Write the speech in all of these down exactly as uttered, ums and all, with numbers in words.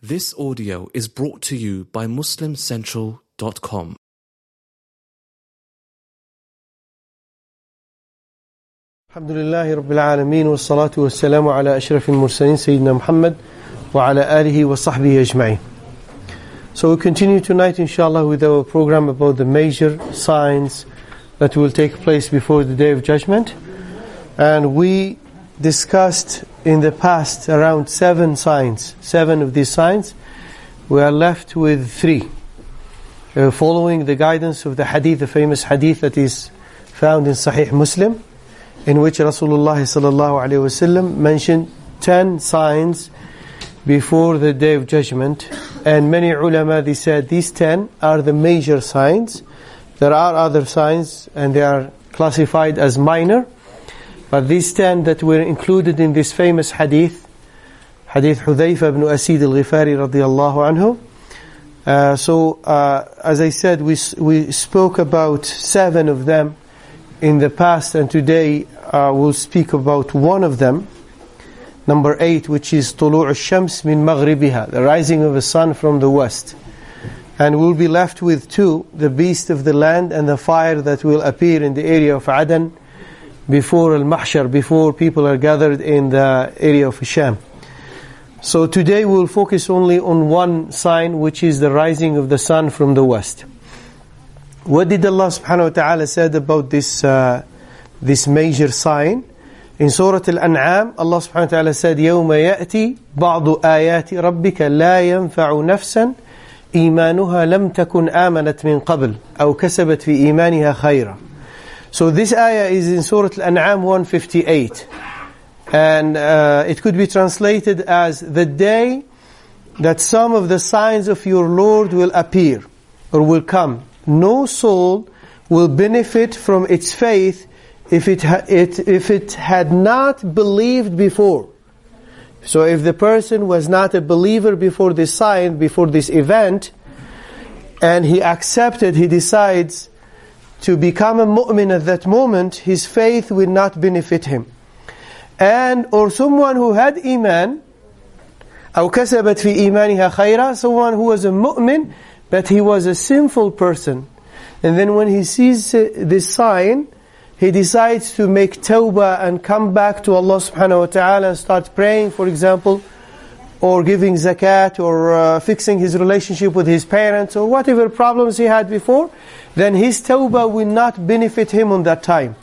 This audio is brought to you by Muslim Central dot com. Alhamdulillahi Rabbil Alameen wa salatu wa salamu ala ashrafil mursaleen Sayyidina Muhammad wa ala alihi wa sahbihi ajma'in. So we continue tonight inshallah with our program about the major signs that will take place before the Day of Judgment. And we discussed in the past around seven signs, seven of these signs. We are left with three. Uh, following the guidance of the hadith, the famous hadith that is found in Sahih Muslim, in which Rasulullah sallallahu alaihi wasallam mentioned ten signs before the Day of Judgment. And many ulama, they said these ten are the major signs. There are other signs and they are classified as minor. But these ten that were included in this famous hadith, Hadith Hudhayfa ibn Asid al-Ghifari radiyallahu anhu. Uh, so, uh, as I said, we we spoke about seven of them in the past, and today uh, we'll speak about one of them, number eight, which is طلوع الشمس من مغربها, the rising of the sun from the west. And we'll be left with two, the beast of the land and the fire that will appear in the area of Adan before al-Mahshar, before people are gathered in the area of Sham. So today we'll focus only on one sign, which is the rising of the sun from the west. What did Allah subhanahu wa ta'ala said about this uh, this major sign? In Surah Al-An'am, Allah subhanahu wa ta'ala said, يَوْمَ يَأْتِي بَعْضُ آيَاتِ رَبِّكَ لَا يَنْفَعُ نَفْسًا إِيمَانُهَا لَمْ تَكُنْ آمَنَتْ مِنْ قَبْلِ أَوْ كَسَبَتْ فِي إِيمَانِهَا خَيْرًا. So this ayah is in Surah Al-An'am one fifty-eight. And uh, it could be translated as, the day that some of the signs of your Lord will appear, or will come. No soul will benefit from its faith if it, ha- it, if it had not believed before. So if the person was not a believer before this sign, before this event, and he accepted, he decides to become a mu'min at that moment, his faith will not benefit him. And, or someone who had iman, أو كسبت في إيمانها خيرا, someone who was a mu'min, but he was a sinful person. And then when he sees this sign, he decides to make tawbah and come back to Allah subhanahu wa ta'ala and start praying, for example, or giving zakat, or uh, fixing his relationship with his parents, or whatever problems he had before, then his tawbah will not benefit him on that time.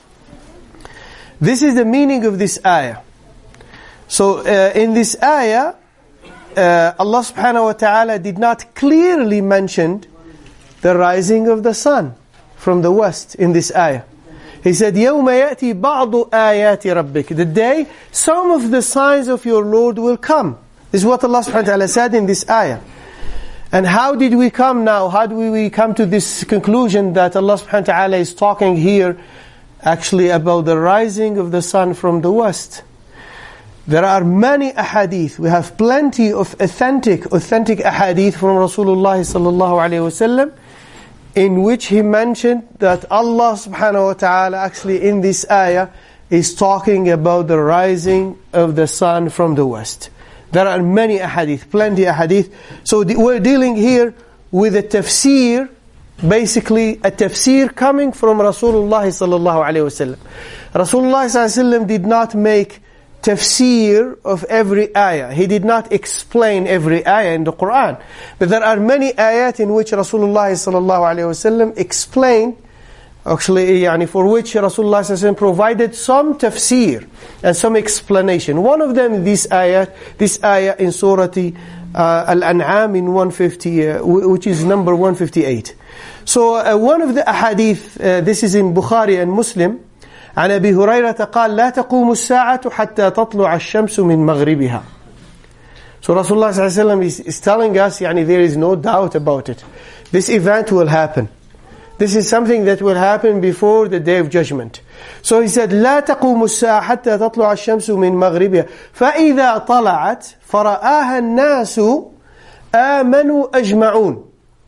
This is the meaning of this ayah. So uh, in this ayah, uh, Allah subhanahu wa ta'ala did not clearly mention the rising of the sun from the west in this ayah. He said, يَوْمَ يَأْتِي بَعْضُ آيَاتِ رَبِّكَ, the day some of the signs of your Lord will come. This is what Allah subhanahu wa ta'ala said in this ayah. And how did we come now? How do we come to this conclusion that Allah subhanahu wa ta'ala is talking here actually about the rising of the sun from the west? There are many ahadith. We have plenty of authentic, authentic ahadith from Rasulullah sallallahu alayhi wa sallam, in which he mentioned that Allah subhanahu wa ta'ala actually in this ayah is talking about the rising of the sun from the west. There are many ahadith, plenty ahadith. So we're dealing here with a tafsir, basically a tafsir coming from Rasulullah sallallahu alayhi wa sallam. Rasulullah sallallahu alayhi wa sallam did not make tafsir of every ayah. He did not explain every ayah in the Quran. But there are many ayat in which Rasulullah sallallahu alayhi wa sallam explained, actually, yani for which Rasulullah sallallahu alayhi wa sallam provided some tafsir and some explanation. One of them, this ayat, this ayah in Surah uh, Al-An'am in one fifty, uh, which is number one fifty-eight. So uh, one of the ahadith, uh, this is in Bukhari and Muslim, عن أبي هريرة قال لا تقوم الساعة حتى تطلع الشمس من مغربها. So Rasulullah sallallahu alayhi wa sallam is, is telling us, yani, there is no doubt about it. This event will happen. This is something that will happen before the Day of Judgment. So he said, لا تقوم الساعة حتى تطلع الشمس من مغربها فإذا طلعت فرآها الناس آمنوا أجمعون.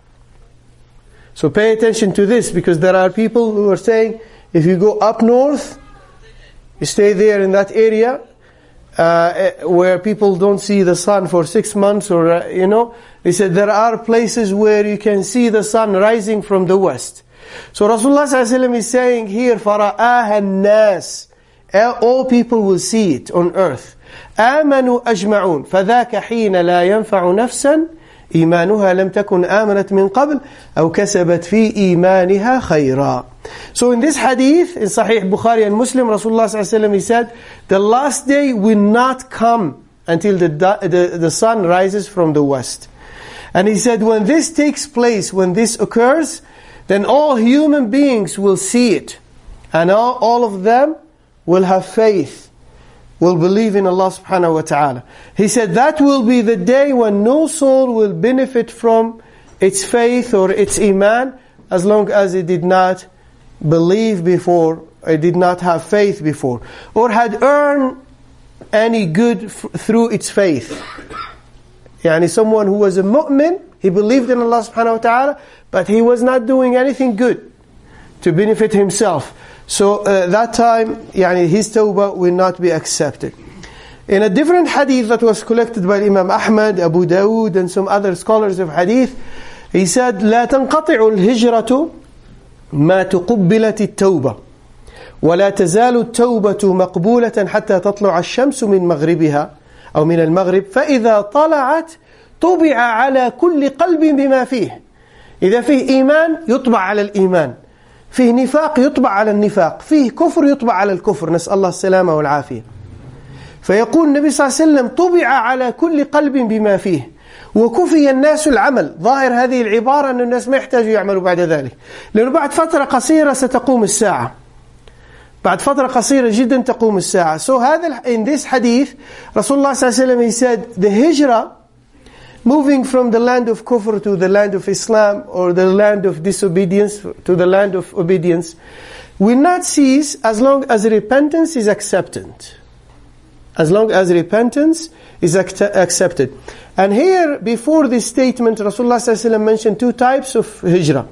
So pay attention to this, because there are people who are saying, if you go up north, you stay there in that area, uh, where people don't see the sun for six months or, uh, you know, he said there are places where you can see the sun rising from the west. So Rasulullah sallallahu alaihi wasallam is saying here, فَرَآهَا النَّاسِ, all people will see it on earth. آمَنُوا أَجْمَعُونَ فَذَاكَ حِينَ لَا يَنْفَعُ نَفْسًا إِيمَانُهَا لَمْ تَكُنْ آمَنَتْ مِنْ قَبْلِ أَوْ كَسَبَتْ فِي إِيمَانِهَا خَيْرًا. So in this hadith, in Sahih Bukhari and Muslim, Rasulullah sallallahu alaihi wasallam, he said, the last day will not come until the, the, the sun rises from the west. And he said, when this takes place, when this occurs, then all human beings will see it. And all, all of them will have faith, will believe in Allah subhanahu wa ta'ala. He said that will be the day when no soul will benefit from its faith or its iman as long as it did not believe before, it did not have faith before, or had earned any good f- through its faith. Yani someone who was a mu'min, he believed in Allah subhanahu wa ta'ala, but he was not doing anything good to benefit himself. So uh, that time, yani his tawbah will not be accepted. In a different hadith that was collected by Imam Ahmad, Abu Dawood, and some other scholars of hadith, he said, لا تنقطع الهجرة ما تقبلت التوبة ولا تزال التوبة مقبولة حتى تطلع الشمس من مغربها أو من المغرب فإذا طلعت طبع على كل قلب بما فيه. إذا فيه إيمان يطبع على الإيمان، فيه نفاق يطبع على النفاق، فيه كفر يطبع على الكفر، نسأل الله السلامة والعافية. فيقول النبي صلى الله عليه وسلم طبع على كل قلب بما فيه وكفي الناس العمل. ظاهر هذه العبارة أن الناس ما يحتاجوا يعملوا بعد ذلك، لأنه بعد فترة قصيرة ستقوم الساعة، بعد فترة قصيرة جدا تقوم الساعة. So هذا in this hadith, Rasulullah صلى الله عليه وسلم, he said the hijrah, moving from the land of kufr to the land of Islam, or the land of disobedience to the land of obedience, will not cease as long as repentance is accepted. As long as repentance is act- accepted. And here, before this statement, Rasulullah sallallahu alaihi wasallam mentioned two types of hijrah.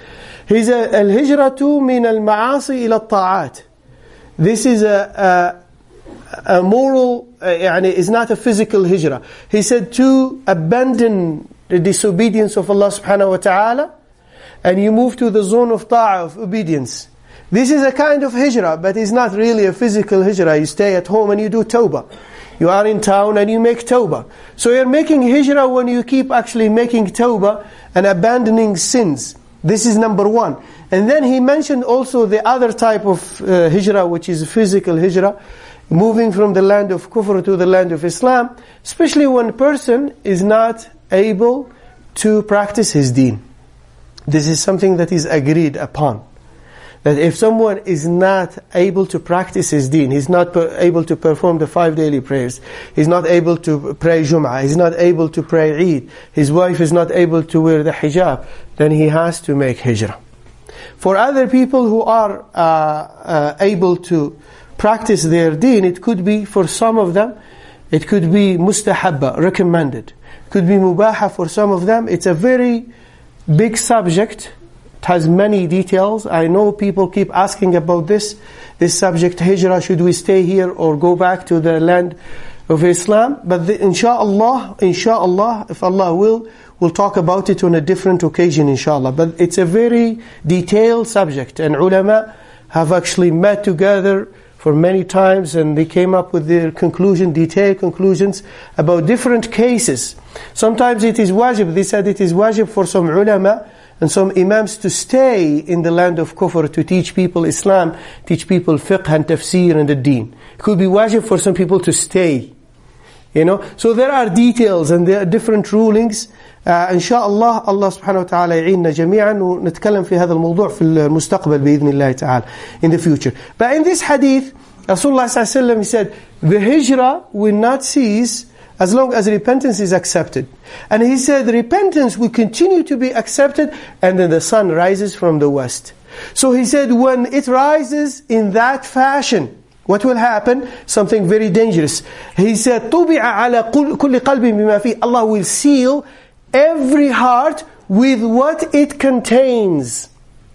He said, al-hijratu min al-ma'asi ila al-ta'at. This is a, a, a moral, uh, يعني, is not a physical hijrah. He said to abandon the disobedience of Allah subhanahu wa ta'ala, and you move to the zone of ta'ah, of obedience. This is a kind of hijrah, but it's not really a physical hijrah. You stay at home and you do tawbah. You are in town and you make tawbah. So you're making hijrah when you keep actually making tawbah and abandoning sins. This is number one. And then he mentioned also the other type of uh, hijrah, which is physical hijrah, moving from the land of kufr to the land of Islam, especially when a person is not able to practice his deen. This is something that is agreed upon. That if someone is not able to practice his deen, he's not per- able to perform the five daily prayers, he's not able to pray Jum'ah, he's not able to pray Eid, his wife is not able to wear the hijab, then he has to make hijrah. For other people who are uh, uh, able to practice their deen, it could be, for some of them, it could be mustahabba, recommended. It could be mubaha for some of them. It's a very big subject. It has many details. I know people keep asking about this, this subject, hijrah, should we stay here or go back to the land of Islam? But the, inshallah, inshallah, if Allah will, we'll talk about it on a different occasion, inshallah. But it's a very detailed subject, and ulama have actually met together for many times, and they came up with their conclusion, detailed conclusions about different cases. Sometimes it is wajib. They said it is wajib for some ulama and some imams to stay in the land of kufr to teach people Islam, teach people fiqh and tafsir and the deen. It could be wajib for some people to stay. You know, so there are details and there are different rulings. Uh, إن شاء الله الله سبحانه وتعالى يعيننا جميعا ونتكلم في هذا الموضوع في المستقبل بإذن الله تعالى, in the future. But in this hadith, Rasulullah صلى الله عليه وسلم, he said, the hijrah will not cease as long as repentance is accepted. And he said repentance will continue to be accepted, and then the sun rises from the west. So he said when it rises in that fashion, what will happen? Something very dangerous. He said, طُبِعَ عَلَى كُلِّ قَلْبٍ بِمَا فِيهِ. Allah will seal every heart with what it contains.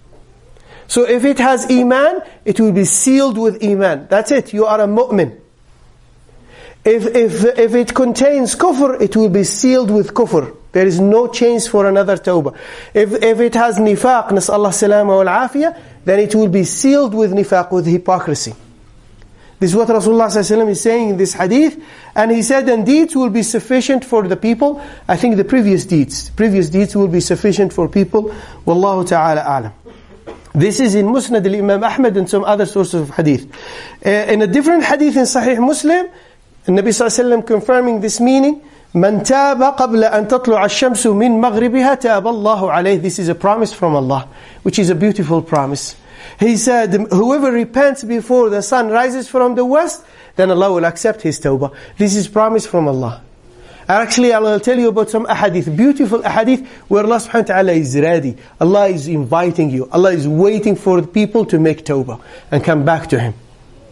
So if it has iman, it will be sealed with iman. That's it, you are a mu'min. If, if, if it contains kufr, it will be sealed with kufr. There is no chance for another tawbah. If, if it has nifaq, nas'Allah salama wal afiyah, then it will be sealed with nifaq, with hypocrisy. This is what Rasulullah sallallahu alaihi wasallam is saying in this hadith. And he said, and deeds will be sufficient for the people. I think the previous deeds, previous deeds will be sufficient for people. Wallahu ta'ala a'lam. This is in Musnad al-Imam Ahmad and some other sources of hadith. Uh, in a different hadith in Sahih Muslim, the Nabi sallallahu alaihi wasallam confirming this meaning, Man taba qabla an tatlu'a ash-shamsu min maghribiha taba Allahu alayh. This is a promise from Allah, which is a beautiful promise. He said, whoever repents before the sun rises from the west, then Allah will accept his tawbah. This is promise from Allah. Actually, I will tell you about some ahadith, beautiful ahadith, where Allah subhanahu wa ta'ala is ready. Allah is inviting you. Allah is waiting for the people to make tawbah and come back to Him.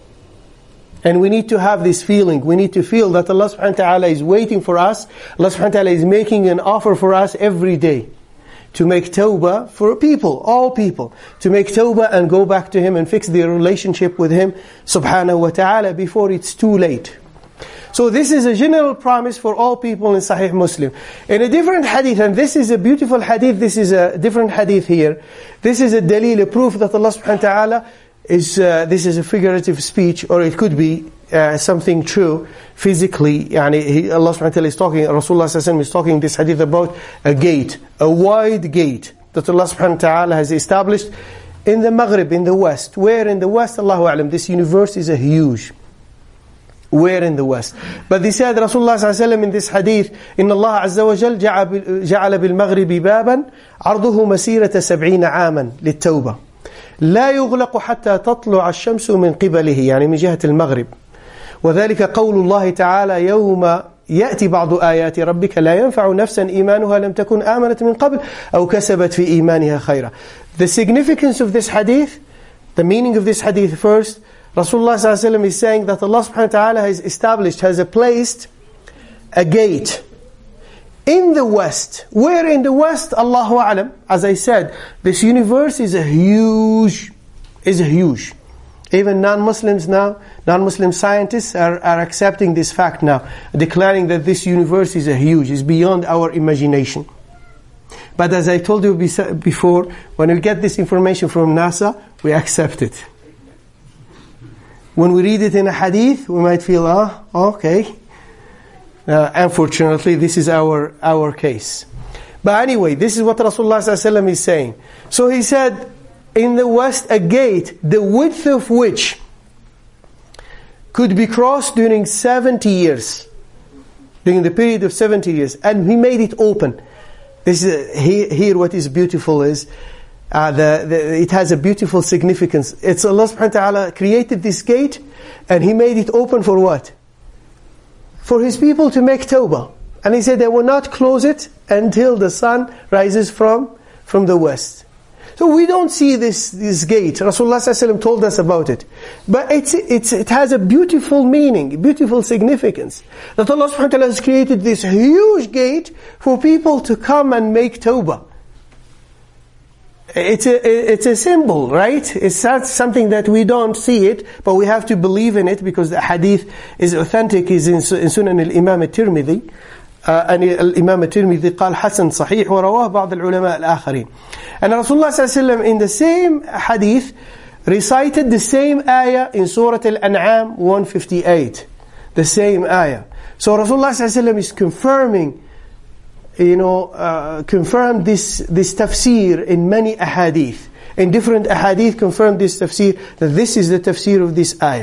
And we need to have this feeling. We need to feel that Allah subhanahu wa ta'ala is waiting for us. Allah subhanahu wa ta'ala is making an offer for us every day. To make tawbah for people, all people. To make tawbah and go back to Him and fix their relationship with Him subhanahu wa ta'ala before it's too late. So this is a general promise for all people in Sahih Muslim. In a different hadith, and this is a beautiful hadith, this is a different hadith here. This is a dalil, a proof that Allah subhanahu wa ta'ala is, uh, this is a figurative speech, or it could be uh, something true physically. Yani he, Allah subhanahu wa ta'ala is talking, Rasulullah sallallahu alaihi wasallam is talking in this hadith about a gate, a wide gate that Allah subhanahu wa ta'ala has established in the Maghrib, in the West. Where in the West? Allahu a'lam. This universe is a huge. Where in the West? But they said, Rasulullah sallallahu alaihi wasallam in this hadith, إن الله عز وجل جعل بالمغرب بابا عرضه مسيرة سبعين عاما للتوبة لا يغلق حتى تطلع الشمس من قبله، يعني من جهة المغرب. وذلك قول الله تعالى يوم يأتي بعض آيات ربك لا ينفع نفسا إيمانها لم تكن آمنت من قبل أو كسبت في إيمانها خيرا. The significance of this hadith, the meaning of this hadith first, Rasulullah sallallahu alaihi wasallam is saying that Allah subhanahu wa ta'ala has established, has placed a gate in the West. Where in the West? Allahu a'lam. As I said, this universe is a huge, is a huge. Even non-Muslims now, non-Muslim scientists are, are accepting this fact now, declaring that this universe is a huge, is beyond our imagination. But as I told you before, when we get this information from NASA, we accept it. When we read it in a hadith, we might feel, ah, oh, okay. Uh, unfortunately, this is our our case. But anyway, this is what Rasulullah sallallahu alaihi wasallam is saying. So he said, in the West, a gate, the width of which could be crossed during seventy years. During the period of seventy years. And he made it open. This is, here, here what is beautiful is, Uh, the, the, it has a beautiful significance. It's Allah subhanahu wa ta'ala created this gate and He made it open for what? For His people to make tawbah. And He said they will not close it until the sun rises from, from the west. So we don't see this, this gate. Rasulullah sallallahu alaihi wasallam told us about it. But it's, it's, it has a beautiful meaning, beautiful significance. That Allah subhanahu wa ta'ala has created this huge gate for people to come and make tawbah. It's a, it's a symbol, right? It's not something that we don't see it, but we have to believe in it because the hadith is authentic, is in, in Sunan al-Imam al-Tirmidhi. Uh, and al-Imam al-Tirmidhi قال حسن صحيح ورواه بعض العلماء الآخرين. And Rasulullah sallallahu alaihi wasallam in the same hadith recited the same ayah in Surah Al-An'am one fifty-eight. The same ayah. So Rasulullah sallallahu alaihi wasallam is confirming, you know, uh, confirmed this, this tafsir in many ahadith. In different ahadith confirmed this tafsir, that this is the tafsir of this ayah.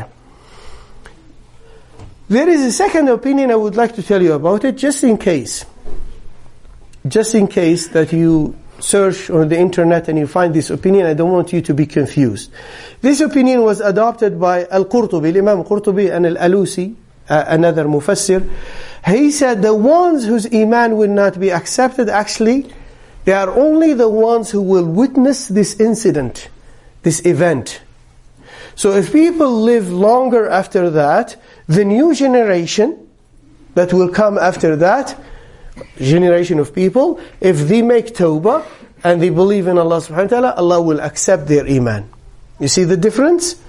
There is a second opinion I would like to tell you about it, just in case. Just in case that you search on the internet and you find this opinion, I don't want you to be confused. This opinion was adopted by Al-Qurtubi, Imam Qurtubi and Al-Alusi, uh, another mufassir. He said the ones whose iman will not be accepted, actually, they are only the ones who will witness this incident, this event. So if people live longer after that, the new generation that will come after that, generation of people, if they make tawbah and they believe in Allah subhanahu wa ta'ala, Allah will accept their iman. You see the difference?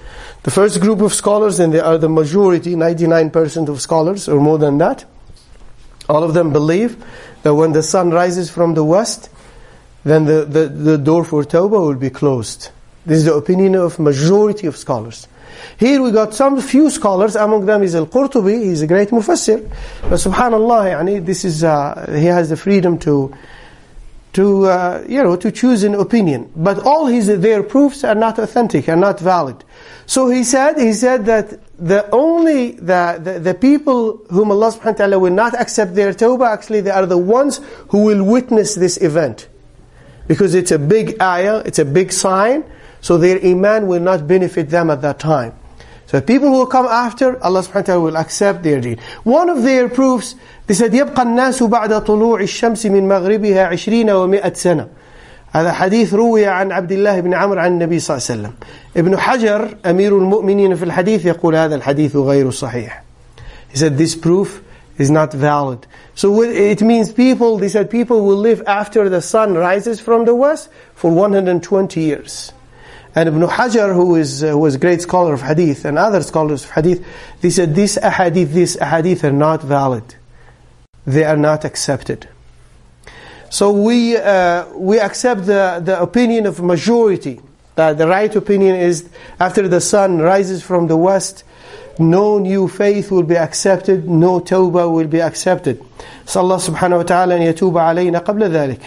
The first group of scholars, and they are the majority, ninety-nine percent of scholars, or more than that, all of them believe that when the sun rises from the west, then the, the, the door for Tawbah will be closed. This is the opinion of majority of scholars. Here we got some few scholars, among them is Al-Qurtubi, he's a great mufassir. But subhanallah, yani, this is, uh, he has the freedom to, to uh, you know, to choose an opinion. But all his their proofs are not authentic, are not valid. So he said, he said that the only, the, the, the people whom Allah subhanahu wa ta'ala will not accept their tawbah, actually they are the ones who will witness this event. Because it's a big ayah, it's a big sign, so their iman will not benefit them at that time. So people who will come after, Allah subhanahu wa ta'ala will accept their deed. One of their proofs, they said, يَبْقَى النَّاسُ بَعْدَ طُلُوعِ الشَّمْسِ مِنْ مَغْرِبِهَا عِشْرِينَ وَمِئَةَ سَنَةً. هذا حديث روي عن عبد الله بن عمرو عن النبي صلى الله عليه وسلم. ابن حجر أمير المؤمنين في الحديث يقول هذا الحديث غير صحيح. He said this proof is not valid. So it means people, they said people will live after the sun rises from the west for one hundred twenty years. And Ibn Hajar, who is uh, who was a great scholar of hadith, and other scholars of hadith, they said these ahadith, these ahadith are not valid. They are not accepted. So we uh, we accept the, the opinion of majority, that the right opinion is after the sun rises from the west, no new faith will be accepted, no tawbah will be accepted. So Allah subhanahu wa ta'ala an yatuba alayna qabla dhalik.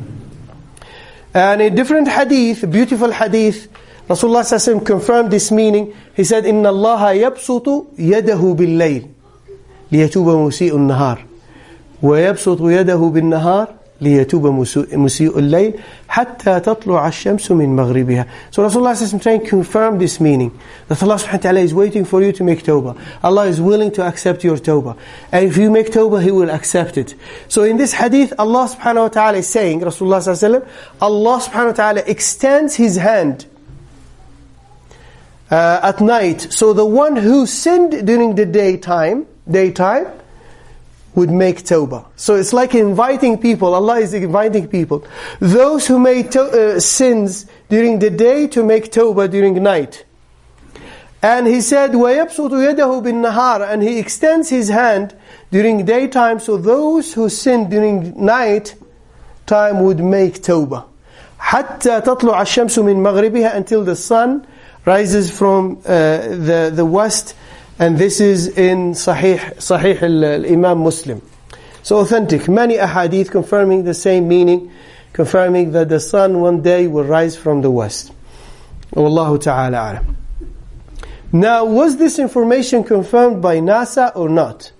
And a different hadith, beautiful hadith, Rasulullah sallallahu alayhi wa sallam confirmed this meaning. He said, إِنَّ اللَّهَ يَبْسُطُ يَدَهُ بِاللَّيْلِ لِيَتُوبَ مُسِيءُ النَّهَارِ وَيَبْسُطُ يَدَهُ بِالنَّهَارِ لِيَتُوبَ مُسِيءُ اللَّيْلِ حَتَّى تَطْلُعَ الشَّمْسُ مِنْ مَغْرِبِهَا. So Rasulullah sallallahu alayhi wa sallam trying to confirm this meaning, that Allah subhanahu wa ta'ala is waiting for you to make tawbah. Allah is willing to accept your tawbah. And if you make tawbah, He will accept it. So in this hadith, Allah subhanahu wa ta'ala is saying, Rasulullah sallallahu alayhi wa sallam, Allah subhanahu wa ta'ala extends His hand uh, at night. So the one who sinned during the daytime, daytime, would make tawbah. So it's like inviting people. Allah is inviting people. Those who made to- uh, sins during the day to make tawbah during night. And He said, وَيَبْسُطُ يَدَهُ بِالنَّهَارِ, and He extends His hand during daytime, so those who sin during night time would make tawbah. حَتَّى تَطْلُعَ الشَّمْسُ مِنْ مَغْرِبِهَا, until the sun rises from uh, the, the west. And this is in Sahih, Sahih al-Imam Muslim. So authentic, many ahadith confirming the same meaning, confirming that the sun one day will rise from the west. Wallahu ta'ala alam. Now, was this information confirmed by NASA or not?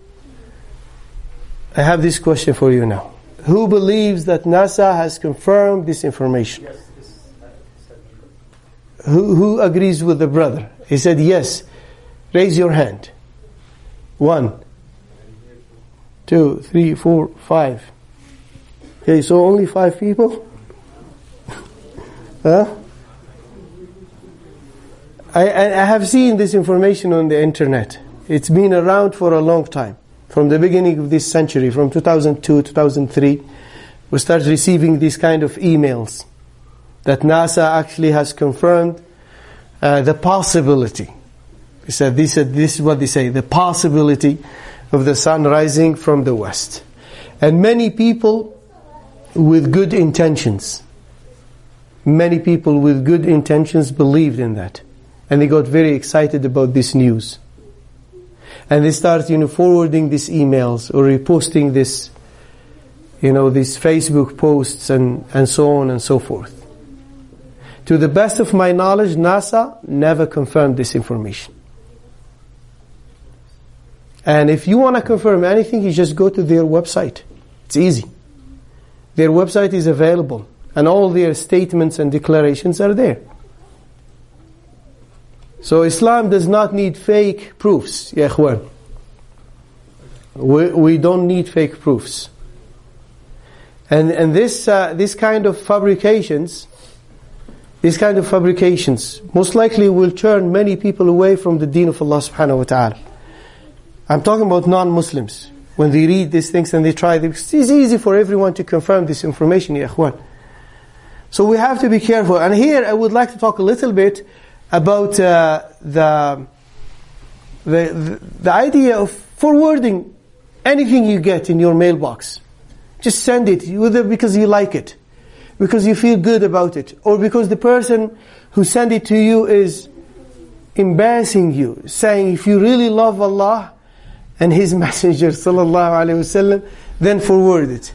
I have this question for you now. Who believes that NASA has confirmed this information? Yes. Who, who agrees with the brother? He said yes. Raise your hand. One, two, three, four, five. Okay, so only five people? Huh? I, I have seen this information on the internet. It's been around for a long time. From the beginning of this century, from two thousand two, two thousand three, we started receiving these kind of emails that NASA actually has confirmed uh, the possibility. He said, this, this is what they say, the possibility of the sun rising from the west. And many people with good intentions, many people with good intentions believed in that. And they got very excited about this news. And they started, you know, forwarding these emails or reposting this, you know, these Facebook posts and, and so on and so forth. To the best of my knowledge, NASA never confirmed this information. And if you want to confirm anything, you just go to their website. It's easy. Their website is available. And all their statements and declarations are there. So Islam does not need fake proofs. Ya ikhwan. We, we don't need fake proofs. And and this uh, this kind of fabrications, these kind of fabrications, most likely will turn many people away from the deen of Allah subhanahu wa ta'ala. I'm talking about non-Muslims. When they read these things and they try, it's easy for everyone to confirm this information, ya ikhwan. So we have to be careful. And here I would like to talk a little bit about uh, the, the, the, the idea of forwarding anything you get in your mailbox. Just send it, whether because you like it, because you feel good about it, or because the person who sent it to you is embarrassing you, saying if you really love Allah and His Messenger sallallahu alaihi wasallam, then forward it.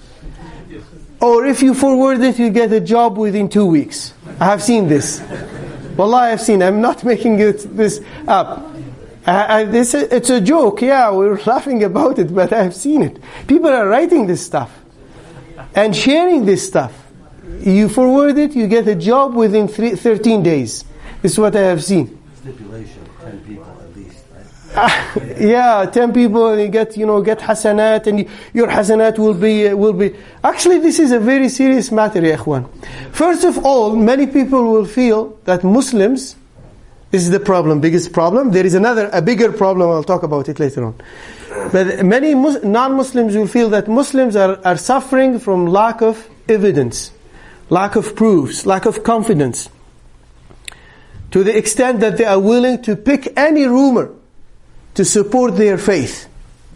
Or if you forward it, you get a job within two weeks. I have seen this. Wallah, I have seen. I'm not making it this up. I, I, this, it's a joke, yeah, we're laughing about it, but I have seen it. People are writing this stuff and sharing this stuff. You forward it, you get a job within three, thirteen days. This is what I have seen. Stipulation, ten people at least, right? Uh, yeah, ten people, and you get, you know, get hasanat, and your hasanat will be, uh, will be... Actually, this is a very serious matter, ya ikhwan. First of all, many people will feel that Muslims, this is the problem, biggest problem. There is another, a bigger problem, I'll talk about it later on. But many Mus- non-Muslims will feel that Muslims are, are suffering from lack of evidence, lack of proofs, lack of confidence, to the extent that they are willing to pick any rumor to support their faith.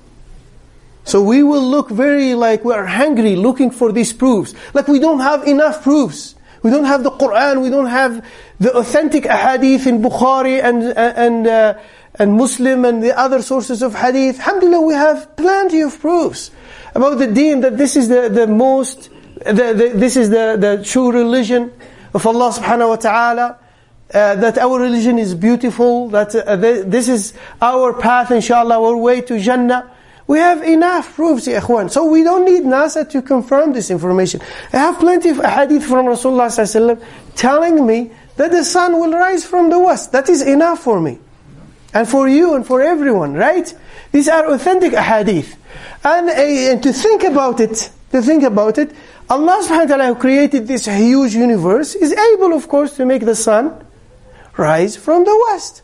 So we will look very like we are hungry, looking for these proofs. Like we don't have enough proofs. We don't have the Quran, we don't have the authentic ahadith in Bukhari and and uh, and Muslim and the other sources of hadith. Alhamdulillah, we have plenty of proofs about the deen, that this is the, the most, the, the, this is the, the true religion of Allah subhanahu wa ta'ala, uh, that our religion is beautiful, that uh, the, this is our path, inshallah, our way to Jannah. We have enough proofs, ya ikhwan. So we don't need NASA to confirm this information. I have plenty of hadith from Rasulullah sallallahu alaihi wasallam telling me that the sun will rise from the west. That is enough for me. And for you and for everyone, right? These are authentic ahadith. And, uh, and to think about it, to think about it, Allah subhanahu wa ta'ala who created this huge universe is able, of course, to make the sun rise from the west.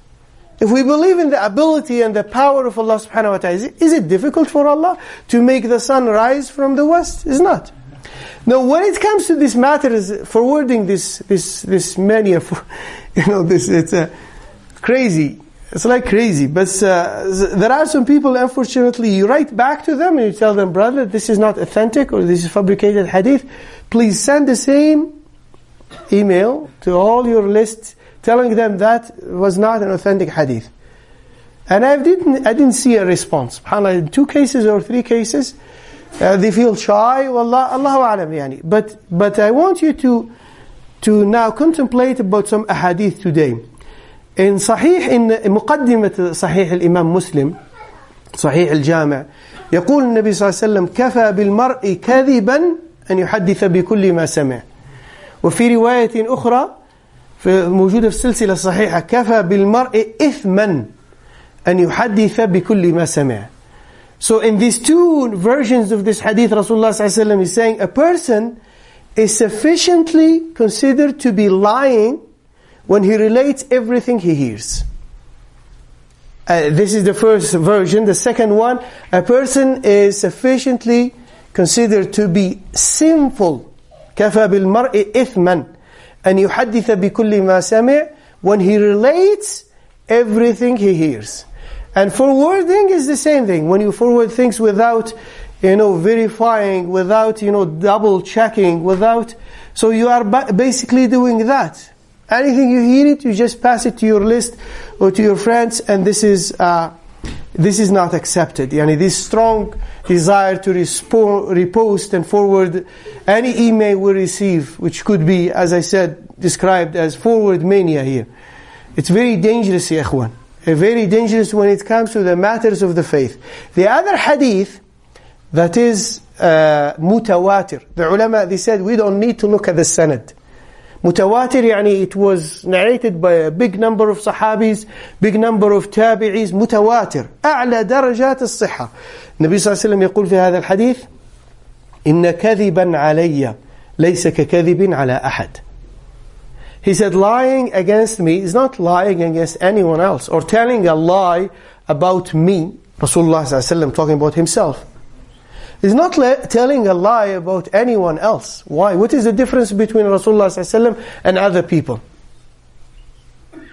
If we believe in the ability and the power of Allah subhanahu wa ta'ala, is it, is it difficult for Allah to make the sun rise from the west? It's not. Now, when it comes to this matter, is forwarding this this this mania, for, you know, this it's uh, crazy. It's like crazy. But uh, there are some people, unfortunately, you write back to them and you tell them, brother, this is not authentic or this is fabricated hadith. Please send the same email to all your lists, telling them that was not an authentic hadith. And I didn't, I didn't see a response. SubhanAllah, in two cases or three cases, uh, they feel shy. Wallah, Allahu a'lam yani. But, but I want you to, to now contemplate about some ahadith today. In Sahih, in مقدمة صحيح الإمام مسلم, صحيح الجامع, يقول النبي صلى الله عليه وسلم: كفى بالمرء كذبا أن يحدث بكل ما سمع. وفي رواية أخرى موجودة في السلسلة الصحيحة: كفى بالمرء إثما أن يحدث بكل ما سمع. So in these two versions of this hadith, Rasulullah صلى الله عليه وسلم is saying a person is sufficiently considered to be lying when he relates everything he hears. Uh, this is the first version. The second one, a person is sufficiently considered to be sinful. كفى بالمرء إثما أن يحدث بكل ما سمع, when he relates everything he hears. And forwarding is the same thing. When you forward things without, you know, verifying, without, you know, double checking, without, so you are ba- basically doing that. Anything you hear it, you just pass it to your list or to your friends, and this is uh, this is not accepted. Yani this strong desire to respo- repost and forward any email we receive, which could be, as I said, described as forward mania here. It's very dangerous, ya ikhwan. Very dangerous when it comes to the matters of the faith. The other hadith that is uh, mutawatir, the ulama, they said we don't need to look at the sanad. Mutawatir, يعني it was narrated by a big number of sahabis, big number of tabi'is. متواتر أعلى درجات الصحة. النبي صلى الله عليه وسلم يقول في هذا الحديث: إن كذبا علي ليس ككذب على أحد. He said, lying against me is not lying against anyone else, or telling a lie about me, Rasulullah صلى الله عليه وسلم talking about himself. He's not le- telling a lie about anyone else. Why? What is the difference between Rasulullah ﷺ and other people?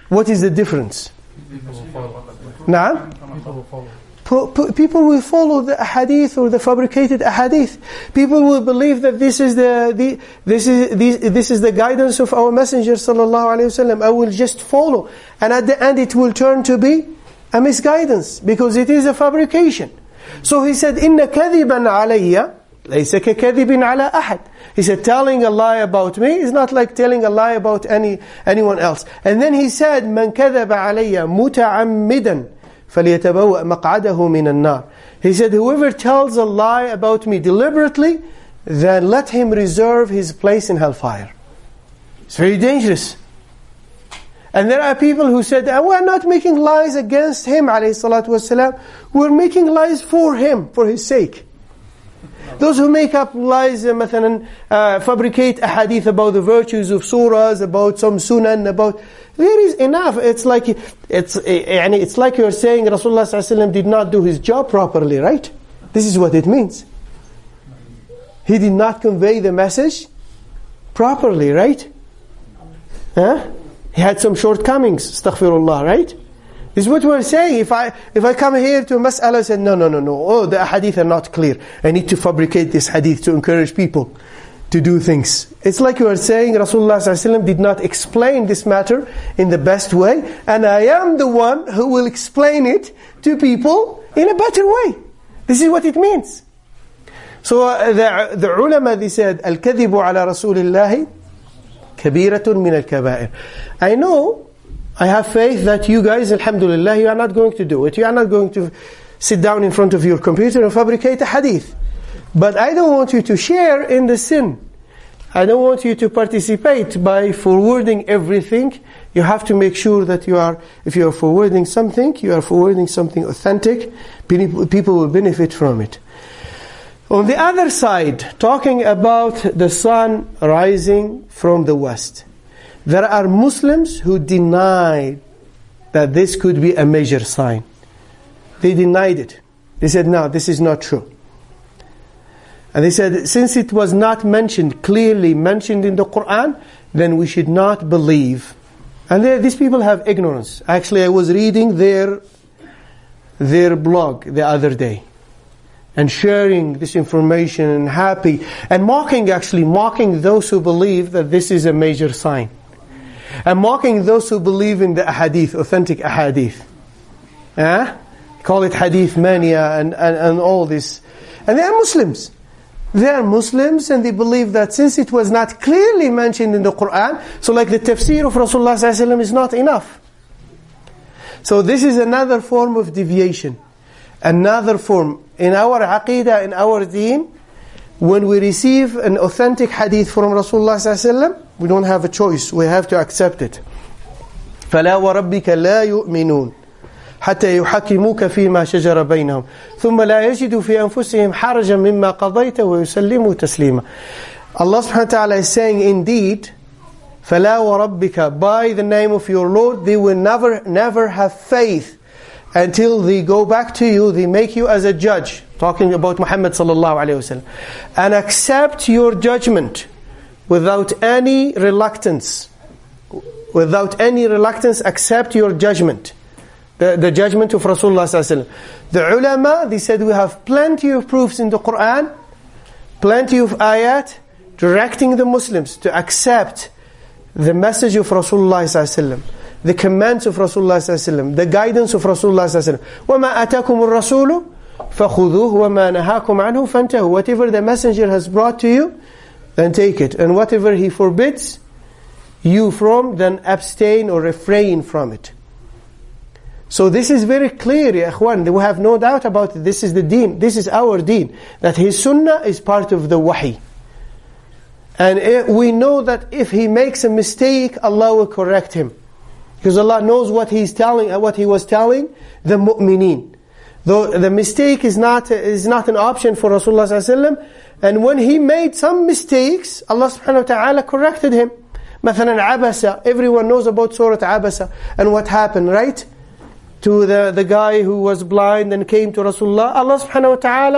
What is the difference? People will follow. Na'am? People will follow. People will follow the ahadith or the fabricated ahadith. People will believe that this is the, the this is this, this is the guidance of our Messenger sallallahu alaihi wasallam. I will just follow, and at the end it will turn to be a misguidance because it is a fabrication. So he said, "Inna kadhiban alayya laysa kakadhibin ala ahad." He said, telling a lie about me is not like telling a lie about any anyone else. And then he said, "Man kadhaba alayya muta'ammidan فَلْيَتَبَوَّأْ مَقْعَدَهُ مِنَ النَّارِ." He said, whoever tells a lie about me deliberately, then let him reserve his place in hellfire. It's very dangerous. And there are people who said, we're not making lies against him, alayhi salatu wasalam. We're making lies for him, for his sake. Those who make up lies, uh, مثلا, uh, fabricate a hadith about the virtues of surahs, about some sunan, about... There is enough. It's like it's it's like you're saying Rasulullah sallallahu alaihi wasallam did not do his job properly, right? This is what it means. He did not convey the message properly, right? Huh? He had some shortcomings, astaghfirullah, right? This is what we're saying. If I if I come here to mas'ala and say, no, no, no, no, oh, the hadith are not clear. I need to fabricate this hadith to encourage people to do things. It's like you are saying Rasulullah sallallahu alaihi wasallam did not explain this matter in the best way, and I am the one who will explain it to people in a better way. This is what it means. So uh, the, the ulama, they said, Al-kadhibu ala Rasulillahi kabiratun min al-kabair. I know, I have faith that you guys, alhamdulillah, you are not going to do it. You are not going to sit down in front of your computer and fabricate a hadith. But I don't want you to share in the sin. I don't want you to participate by forwarding everything. You have to make sure that you are, if you are forwarding something, you are forwarding something authentic. People will benefit from it. On the other side, talking about the sun rising from the west, there are Muslims who deny that this could be a major sign. They denied it. They said, no, this is not true. And they said, since it was not mentioned, clearly mentioned in the Quran, then we should not believe. And they, these people have ignorance. Actually, I was reading their, their blog the other day, and sharing this information, and happy, and mocking, actually, mocking those who believe that this is a major sign. And mocking those who believe in the ahadith, authentic ahadith. Eh? Call it hadith mania and, and, and all this. And they are Muslims. They are Muslims, and they believe that since it was not clearly mentioned in the Quran, so like the tafsir of Rasulullah sallallahu alaihi wasallam is not enough. So this is another form of deviation. Another form. In our aqidah, in our deen, when we receive an authentic hadith from Rasulullah sallallahu alaihi wasallam, we don't have a choice. We have to accept it. فَلَا وَرَبِّكَ لَا يُؤْمِنُونَ حتى يحكموك فيما شجر بينهم ثم لا يجدوا في أنفسهم حرجا مما قضيت ويسلموا تسليما. Allah subhanahu wa ta'ala is saying, indeed, فَلَا وَرَبِّكَ, by the name of your Lord, they will never, never have faith until they go back to you, they make you as a judge, talking about Muhammad sallallahu alayhi wa sallam, and accept your judgment without any reluctance. Without any reluctance, accept your judgment. The, the judgment of Rasulullah sallallahu alaihi wasallam. The ulama, they said we have plenty of proofs in the Quran, plenty of ayat, directing the Muslims to accept the message of Rasulullah sallallahu alaihi wasallam, the commands of Rasulullah sallallahu alaihi wasallam, the guidance of Rasulullah sallallahu alaihi wasallam. وَمَا أَتَاكُمُ الرَّسُولُ فَخُذُوهُ وَمَا نَهَاكُمْ عَنْهُ فَانْتَهُوا. Whatever the messenger has brought to you, then take it. And whatever he forbids you from, then abstain or refrain from it. So this is very clear, ya ikhwan. We have no doubt about it. This is the deen. This is our deen. That his sunnah is part of the wahi. And we know that if he makes a mistake, Allah will correct him. Because Allah knows what he's telling, what he was telling the mu'mineen. Though the mistake is not, is not an option for Rasulullah sallallahu alaihi wasallam. And when he made some mistakes, Allah subhanahu wa ta'ala corrected him. Mathalan, Abasa. Everyone knows about Surah Abasa. And what happened, right? To the, the guy who was blind and came to Rasulullah, Allah subhanahu wa ta'ala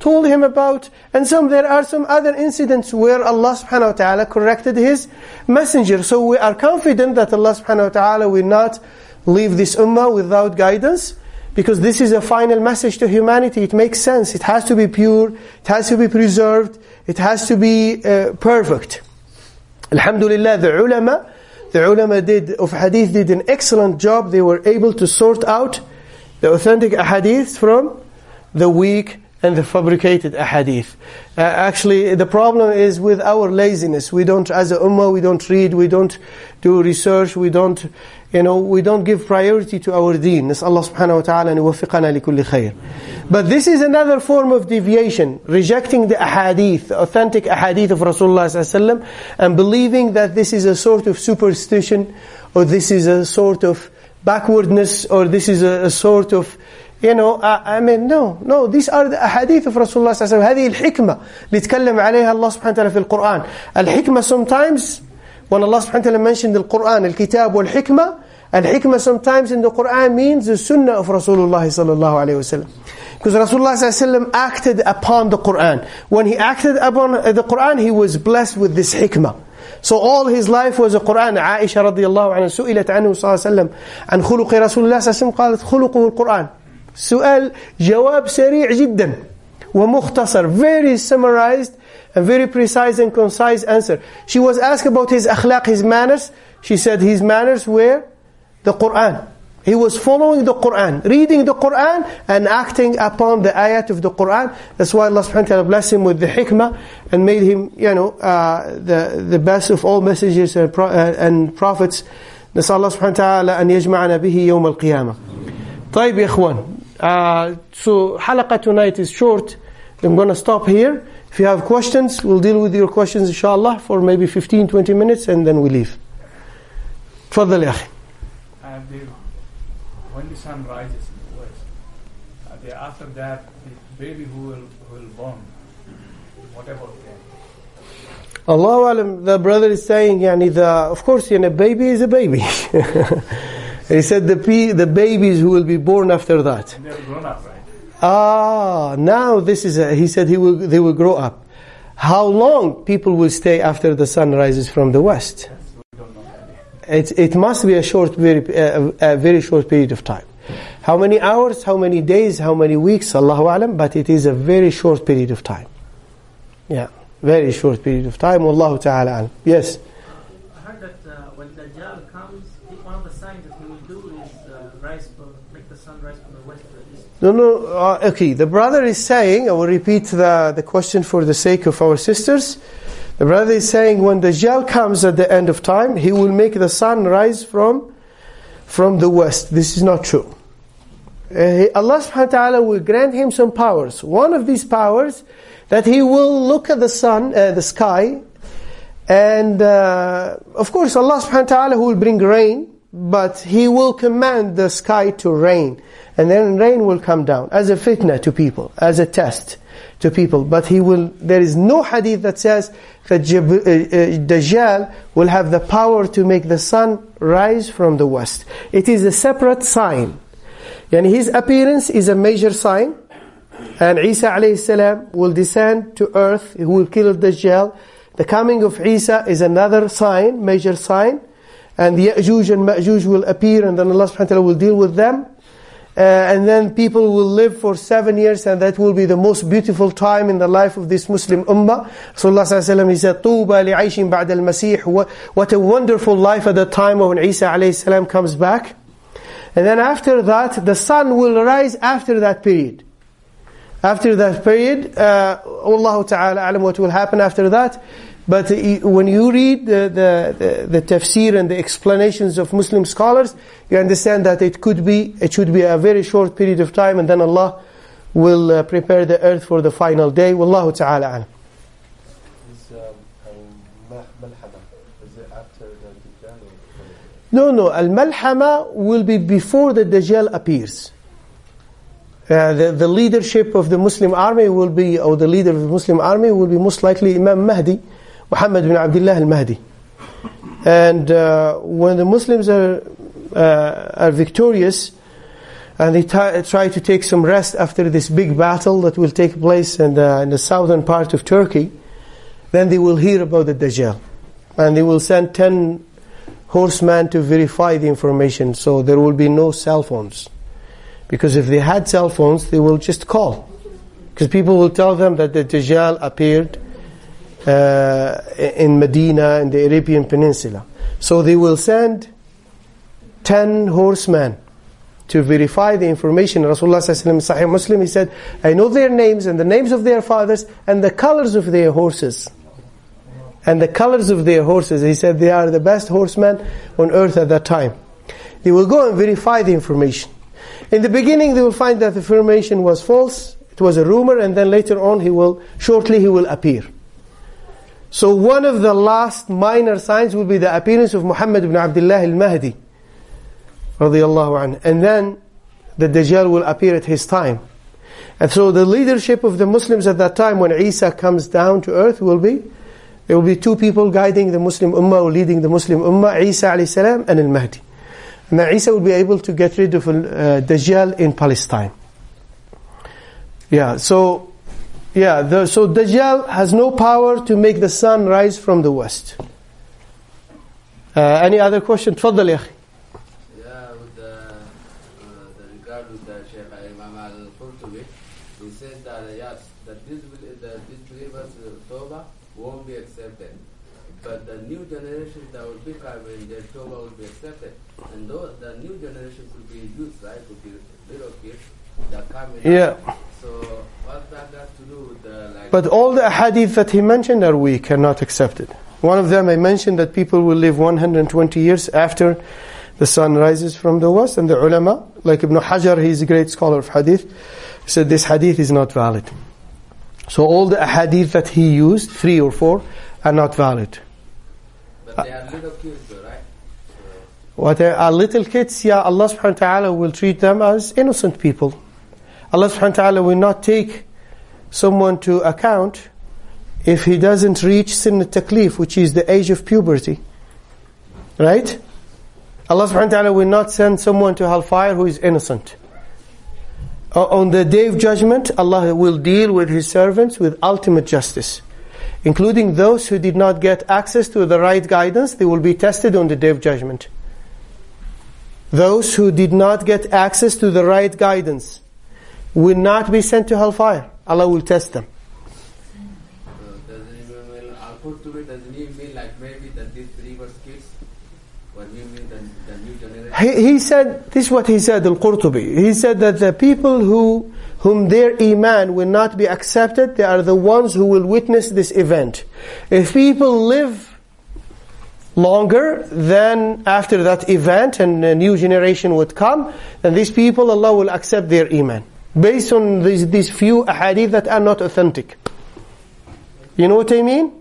told him about, and some there are some other incidents where Allah subhanahu wa ta'ala corrected His messenger. So we are confident that Allah subhanahu wa ta'ala will not leave this ummah without guidance, because this is a final message to humanity. It makes sense. It has to be pure, it has to be preserved, it has to be uh, perfect. Alhamdulillah, the ulama, the ulama did, of hadith did an excellent job. They were able to sort out the authentic ahadith from the weak and the fabricated ahadith. Uh, actually, the problem is with our laziness. We don't, as a ummah, we don't read, we don't do research, we don't, you know, we don't give priority to our deen. Nas Allah subhanahu wa ta'ala an yuwaffiqana li kulli khair. But this is another form of deviation, rejecting the ahadith, the authentic ahadith of Rasulullah sallallahu alaihi wasallam, and believing that this is a sort of superstition, or this is a sort of backwardness, or this is a, a sort of, you know, uh, I mean, no, no, these are the ahadith of Rasulullah sallallahu alaihi wasallam. هذه الحكمة اللي تكلم عليها الله سبحانه وتعالى في القرآن. الحكمة sometimes, when Allah subhanahu wa ta'ala mentioned the Quran, الكتاب والحكمة, الحكمة sometimes in the Quran means the sunnah of Rasulullah sallallahu alaihi wasallam. Because Rasulullah sallallahu alaihi wasallam acted upon the Quran. When he acted upon the Quran, he was blessed with this hikmah. So all his life was a Quran. عائشة رضي الله عنها سئلت عنه صلى الله عليه وسلم عن خلق رسول الله صلى الله عليه وسلم قالت خلقه القرآن. سؤال جواب سريع جدا ومختصر, very summarized and very precise and concise answer. She was asked about his akhlaq, his manners. She said his manners were the Quran. He was following the Quran, reading the Quran and acting upon the ayat of the Quran. That's why Allah subhanahu wa ta'ala blessed him with the hikmah and made him, you know, uh, the the best of all messengers and, pro- uh, and prophets. نسأل الله سبحانه وتعالى أن يجمعنا به يوم القيامة. طيب يا إخوان. Uh, so حلقة tonight is short. I'm going to stop here. If you have questions, we'll deal with your questions inshallah for maybe fifteen to twenty minutes and then we leave. تفضل يا أخي. When the sun rises in the west, uh, the, after that, the baby who will, who will born, what about that? Allahu alam, the brother is saying, yani the, of course, yani, a baby is a baby. He said the the babies who will be born after that. And they're grown up, right? Ah, now this is a, he said he will they will grow up. How long people will stay after the sun rises from the west? We don't know that. It it must be a short, very uh, a very short period of time. How many hours? How many days? How many weeks? Allahu alam. But it is a very short period of time. Yeah, very short period of time. Wallahu ta'ala alam. Yes. I heard that uh, when Dajjal comes, one of the signs that he will do is uh, rise for, make the sun rise from the west to the east. No, no. Uh, okay, the brother is saying. I will repeat the the question for the sake of our sisters. The brother is saying when Dajjal comes at the end of time, he will make the sun rise from from the west. This is not true. Uh, Allah subhanahu wa ta'ala will grant him some powers. One of these powers, that he will look at the sun, uh, the sky, and uh, of course Allah subhanahu wa ta'ala will bring rain, but he will command the sky to rain. And then rain will come down as a fitna to people, as a test to people. But he will. There is no hadith that says that Jab, uh, uh, Dajjal will have the power to make the sun rise from the west. It is a separate sign. And his appearance is a major sign. And Isa alayhi salam will descend to earth. He will kill Dajjal. The coming of Isa is another sign, major sign. And the Ya'juj and Ma'juj will appear, and then Allah subhanahu wa ta'ala will deal with them. Uh, and then people will live for seven years, and that will be the most beautiful time in the life of this Muslim ummah. Rasulullah sallallahu alaihi wasallam, he said, "Tuba li'ayshin ba'da al-Masih." What a wonderful life at the time when Isa alayhi salam comes back. And then after that, the sun will rise after that period. After that period, uh, Allah Ta'ala alam what will happen after that. But when you read the, the, the, the tafsir and the explanations of Muslim scholars, you understand that it could be, it should be a very short period of time, and then Allah will uh, prepare the earth for the final day. Wallahu Ta'ala alam. Is um, Malhama, is it after the Dajjal? No, no. Al-Malhama will be before the Dajjal appears. Uh, the, the leadership of the Muslim army will be, or the leader of the Muslim army will be most likely Imam Mahdi, Muhammad bin Abdullah al-Mahdi. And uh, when the Muslims are uh, are victorious, and they t- try to take some rest after this big battle that will take place in the, in the southern part of Turkey, then they will hear about the Dajjal. And they will send ten horsemen to verify the information, so there will be no cell phones. Because if they had cell phones, they will just call. Because people will tell them that the Dajjal appeared uh, in Medina, in the Arabian Peninsula. So they will send ten horsemen to verify the information. Rasulullah sallallahu alaihi wasallam, Sahih Muslim, he said, I know their names and the names of their fathers and the colors of their horses. And the colors of their horses. He said they are the best horsemen on earth at that time. They will go and verify the information. In the beginning they will find that the information was false. It was a rumor, and then later on he will, shortly he will appear. So one of the last minor signs will be the appearance of Muhammad ibn Abdullah al-Mahdi, radiyallahu anhu. And then the Dajjal will appear at his time. And so the leadership of the Muslims at that time, when Isa comes down to earth, will be, there will be two people guiding the Muslim Ummah or leading the Muslim Ummah, Isa alayhi salam and al-Mahdi. And then Isa will be able to get rid of uh, Dajjal in Palestine. Yeah, so, yeah, the, so Dajjal has no power to make the sun rise from the west. Uh, any other question? تفضل يا أخي. Yeah, with the, uh, the regard with the Sheikh Imam al-Qurtubi, he said that yes, that this that this believers Tawbah won't be accepted, but the new generation that will be coming, their Tawbah will be accepted, and those the new generation could be youth, right? Could be little kids that come in. Yeah. So what that got to do with the like? But all the hadith that he mentioned are weak and not accepted. One of them I mentioned that people will live one hundred twenty years after the sun rises from the west, and the ulama, like Ibn Hajar, he's a great scholar of hadith, said this hadith is not valid. So all the hadith that he used, three or four, are not valid. But they are little kids though, right? So What are, are little kids? Yeah, Allah subhanahu wa ta'ala will treat them as innocent people. Allah subhanahu wa ta'ala will not take someone to account if he doesn't reach sin al-taklif, which is the age of puberty. Right? Allah subhanahu wa ta'ala will not send someone to hellfire who is innocent. Uh, on the day of judgment, Allah will deal with His servants with ultimate justice, including those who did not get access to the right guidance. They will be tested on the day of judgment. Those who did not get access to the right guidance will not be sent to hellfire. Allah will test them. does it mean al-Qurtubi, does it mean like maybe that these believers kids? What do you mean the, the new generation? He, he said, this is what he said, Al-Qurtubi. He said that the people who whom their iman will not be accepted, they are the ones who will witness this event. If people live longer than after that event and a new generation would come, then these people, Allah will accept their iman. Based on these, these few ahadith that are not authentic. You know what I mean?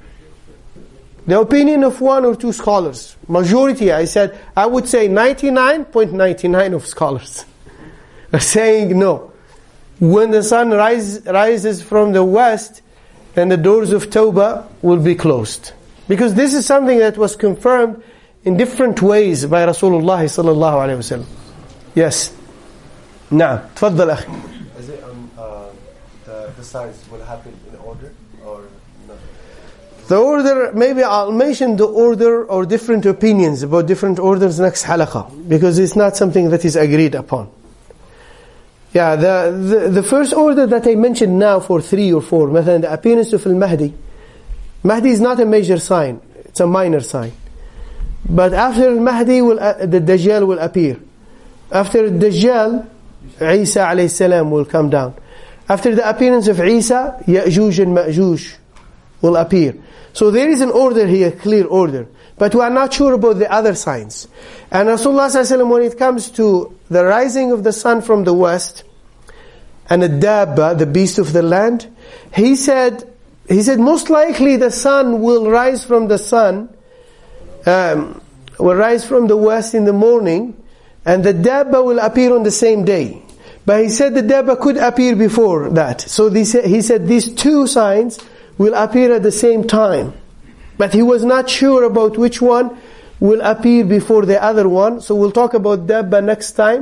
The opinion of one or two scholars. Majority, I said, I would say ninety-nine point nine nine of scholars are saying no. When the sun rise, rises from the west, then the doors of Tawbah will be closed. Because this is something that was confirmed in different ways by Rasulullah sallallahu alaihi wasallam. Yes. Naam. تفضل أخي. Is it um, uh, the, the signs will happen in order or not? The order, maybe I'll mention the order or different opinions about different orders next halaqah, because it's not something that is agreed upon. Yeah, the, the, the first order that I mentioned now for three or four, مثلا the appearance of al-Mahdi. Mahdi is not a major sign, it's a minor sign. But after al-Mahdi, will, uh, the Dajjal will appear. After Dajjal, Isa alayhi salam will come down. After the appearance of Isa, Ya'juj and Ma'juj will appear. So there is an order here, clear order. But we are not sure about the other signs. And Rasulullah sallallahu alaihi wasallam, when it comes to the rising of the sun from the west, and a dabba, the beast of the land, he said, he said most likely the sun will rise from the sun, um, will rise from the west in the morning, and the dabba will appear on the same day. But he said the dabba could appear before that. So he said these two signs will appear at the same time. But he was not sure about which one will appear before the other one. So we'll talk about dabba next time.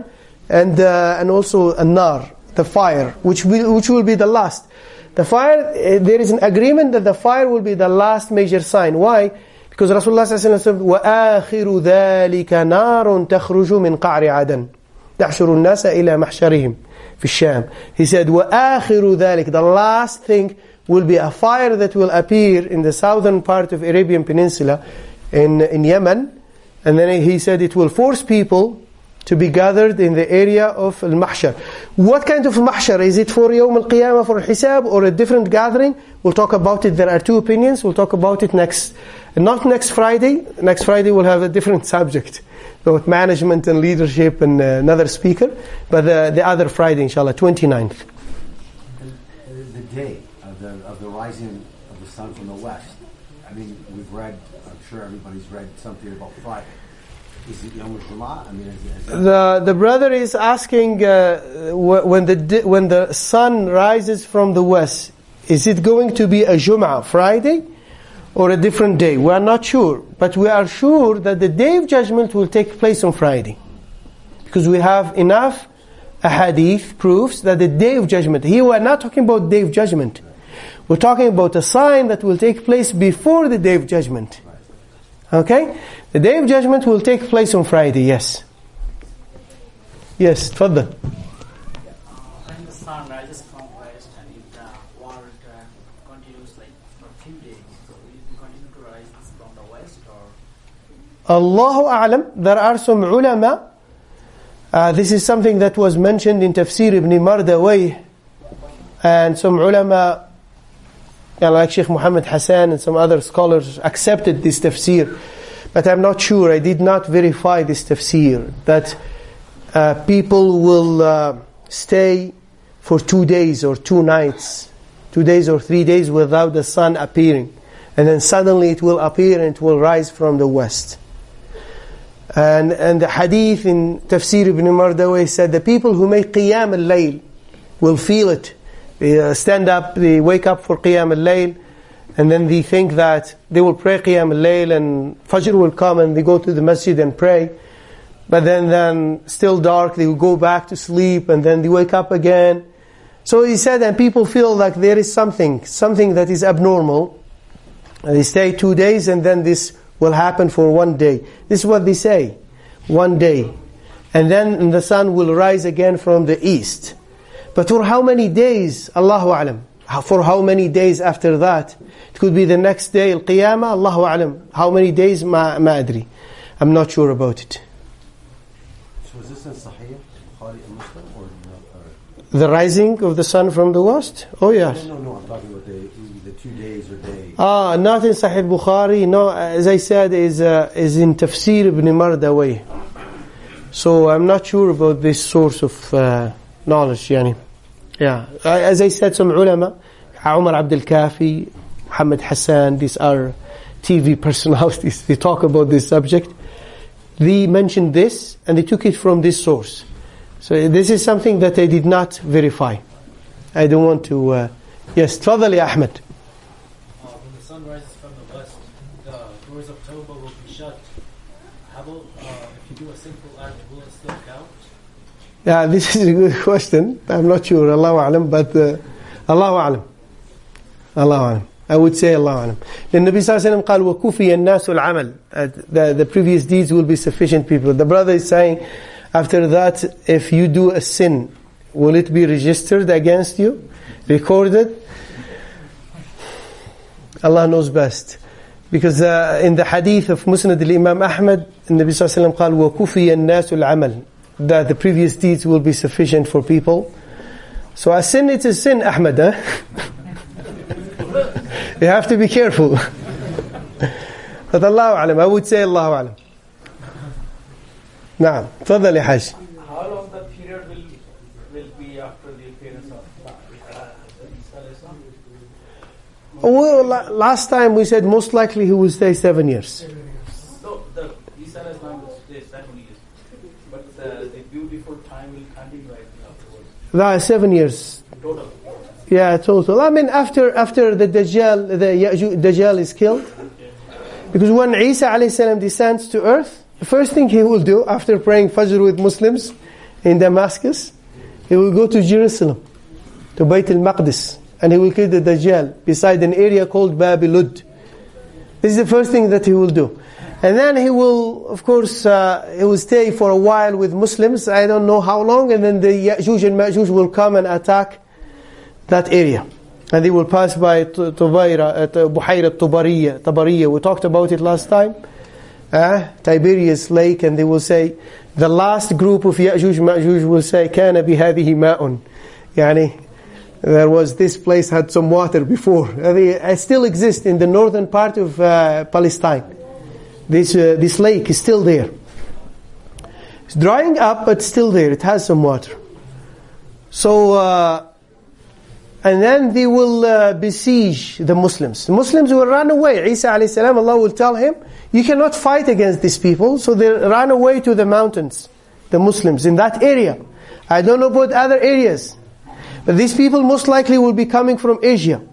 and uh, and also an-nar, the fire, which will, which will be the last. The fire, uh, there is an agreement that the fire will be the last major sign. Why? Because Rasulullah sallallahu alaihi wasallam said, وَآخِرُ ذَلِكَ نَارٌ تَخْرُجُ مِنْ قَعْرِ عَدَنٍ تَحْشُرُ النَّاسَ إِلَى مَحْشَرِهِمْ في الشام. He said, وَآخِرُ ذَلِكَ, the last thing will be a fire that will appear in the southern part of Arabian Peninsula, in in Yemen. And then he said it will force people to be gathered in the area of al-mahshar. What kind of mahshar? Is it for Yawm al-Qiyamah, for hisab, or a different gathering? We'll talk about it. There are two opinions. We'll talk about it next, not next Friday. Next Friday we'll have a different subject, about management and leadership and uh, another speaker. But the, the other Friday, inshallah, twenty-ninth. The, the day of the, of the rising of the sun from the west. I mean, we've read, I'm sure everybody's read something about Friday. Is it Yom Jum'ah? I mean, is, is the the brother is asking uh, when the when the sun rises from the west, is it going to be a Jum'ah, Friday, or a different day? We are not sure, but we are sure that the day of judgment will take place on Friday, because we have enough ahadith proofs that the day of judgment. Here we are not talking about day of judgment. We're talking about a sign that will take place before the day of judgment. Okay? The day of judgment will take place on Friday, yes. Yes, تفضل. When the sun rises from west and if the world uh, continues like for a few days, so will it continue to rise from the west or? Allahu A'lam, there are some ulama, uh, this is something that was mentioned in Tafsir ibn Mardawayh, and some ulama, you know, like Sheikh Muhammad Hassan and some other scholars accepted this tafsir. But I'm not sure, I did not verify this tafsir, that uh, people will uh, stay for two days or two nights, two days or three days without the sun appearing. And then suddenly it will appear and it will rise from the west. And and the hadith in Tafsir ibn Mardawayh said the people who make Qiyam al-Layl will feel it. They uh, stand up, they wake up for Qiyam al-Layl, and then they think that they will pray Qiyam al-Layl and Fajr will come and they go to the masjid and pray. But then, then still dark, they will go back to sleep and then they wake up again. So he said, and people feel like there is something, something that is abnormal. And they stay two days and then this will happen for one day. This is what they say, one day. And then the sun will rise again from the east. But for how many days? Allahu A'lam. For how many days after that? It could be the next day, Al-Qiyamah, Allahu A'lam. How many days? Ma, ma adri. I'm not sure about it. So is this in Sahih, Bukhari and Muslim, or not? The rising of the sun from the west? Oh yes. No, no, no, I'm talking about the, the two days or day. Ah, not in Sahih Bukhari. No, as I said, is uh, is in Tafsir ibn Mardawayh. So I'm not sure about this source of uh, knowledge, yani. Yeah, as I said, some ulama, Umar Abdul Kafi, Muhammad Hassan, these are T V personalities, they talk about this subject. They mentioned this, and they took it from this source. So this is something that I did not verify. I don't want to... Uh, yes, تفضل يا أحمد. Uh, when the sun rises from the west, the doors of Tawbah will be shut. How about uh, if you do a simple act, will it still count? Yeah, this is a good question. I'm not sure, Allahu A'lam, but uh, Allahu A'lam. Allahu A'lam. I would say Allahu A'lam. The Nabi Sallallahu Alaihi Wasallam قال وَكُفِيَ النَّاسُ الْعَمَلِ. The, the previous deeds will be sufficient people. The brother is saying, after that, if you do a sin, will it be registered against you? Recorded? Allah knows best. Because uh, in the hadith of Musnad al-Imam Ahmad, the Nabi Sallallahu Alaihi Wasallam قال وَكُفِيَ النَّاسُ الْعَمَلِ, that the previous deeds will be sufficient for people. So a sin, it's a sin, Ahmad. Huh? You have to be careful. But Allahu A'lam, I would say Allahu A'lam. Naam, تفضل يا حاج. How long the period will will be after the appearance of Isa alayhi salam? Well, last time we said most likely he will stay seven years. No, the Isa alayhi salam will stay seven years. But the, the beautiful time will continue right afterwards. That seven years. Total. Yeah, total. I mean, after after the Dajjal, the Ya'juj, Dajjal is killed. Because when Isa alayhi salam descends to earth, the first thing he will do after praying Fajr with Muslims in Damascus, he will go to Jerusalem, to Bayt al-Maqdis, and he will kill the Dajjal beside an area called Babilud. This is the first thing that he will do. And then he will, of course, uh, he will stay for a while with Muslims, I don't know how long, and then the Ya'juj and Ma'juj will come and attack that area. And they will pass by Tubayra, Buhayra Tabariya, Tabariya. We talked about it last time. Uh, Tiberias Lake, and they will say, the last group of Ya'juj Ma'juj will say, كَانَ بِهَذِهِ مَاءٌ. Yani, there was, this place had some water before. It still exists in the northern part of uh, Palestine. This uh, this lake is still there. It's drying up, but still there. It has some water. So, uh, and then they will uh, besiege the Muslims. The Muslims will run away. Isa alayhi salam, Allah will tell him, you cannot fight against these people. So they run away to the mountains, the Muslims, in that area. I don't know about other areas. But these people most likely will be coming from Asia.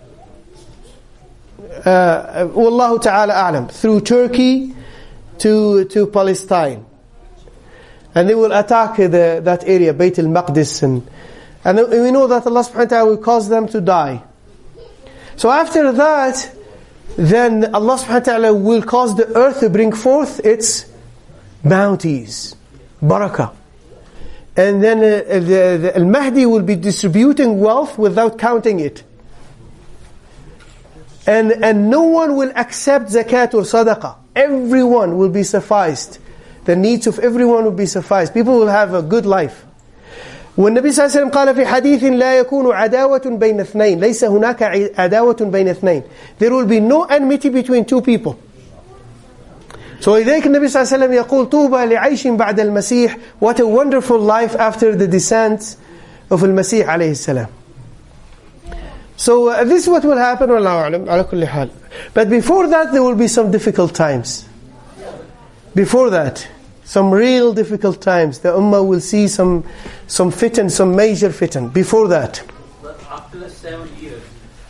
Uh, Wallahu ta'ala a'lam. Through Turkey to to Palestine. And they will attack the, that area, Bayt al-Maqdis. And, and we know that Allah subhanahu wa ta'ala will cause them to die. So after that, then Allah subhanahu wa ta'ala will cause the earth to bring forth its bounties, barakah. And then uh, the, the Al-Mahdi will be distributing wealth without counting it. And and no one will accept zakat or sadaqah. Everyone will be sufficed. The needs of everyone will be sufficed. People will have a good life. والنبي صلى الله عليه وسلم قال في حديث لا يكون عداوة بين اثنين ليس هناك عداوة بين اثنين. There will be no enmity between two people. So إذاك النبي صلى الله عليه وسلم يقول طوبى لعيش بعد المسيح. What a wonderful life after the descent of المسيح عليه السلام. So uh, this is what will happen, والله أعلم, على كل حال. But before that there will be some difficult times. Before that, some real difficult times. The Ummah will see some some fitan, some major fitan. Before that. But after seven years,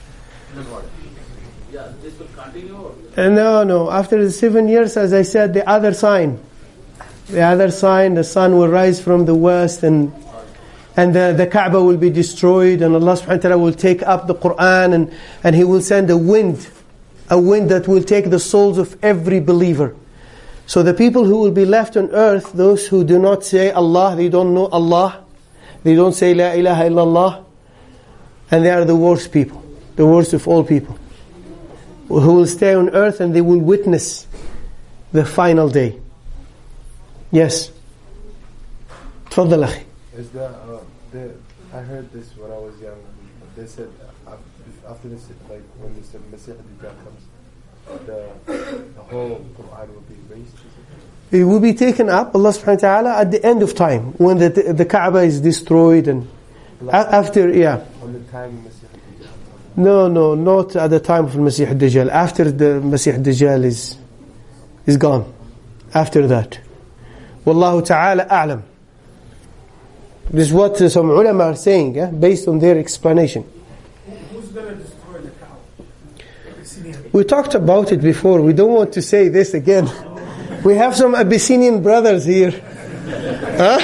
yeah, this will continue? Or? Uh, no, no. After the seven years, as I said, the other sign. The other sign, the sun will rise from the west and and the, the Kaaba will be destroyed, and Allah subhanahu wa ta'ala will take up the Qur'an, and, and He will send a wind, a wind that will take the souls of every believer. So the people who will be left on earth, those who do not say Allah, they don't know Allah, they don't say La ilaha illallah, and they are the worst people, the worst of all people, who will stay on earth and they will witness the final day. Yes. تفضل أخي. Is the, uh, the, I heard this when I was young. They said uh, after this, like when this Masih Dajjal comes, the the whole Quran will be erased. It will be taken up, Allah subhanahu wa ta'ala, at the end of time, when the the Kaaba is destroyed and like after, yeah. On the time Masih Dajjal. No, no, not at the time of Masih Dajjal. After the Masih Dajjal is is gone, after that. Wallahu ta'ala a'lam. This is what some ulama are saying, eh, based on their explanation. Who's going to destroy the Kaaba? We talked about it before. We don't want to say this again. We have some Abyssinian brothers here. Huh?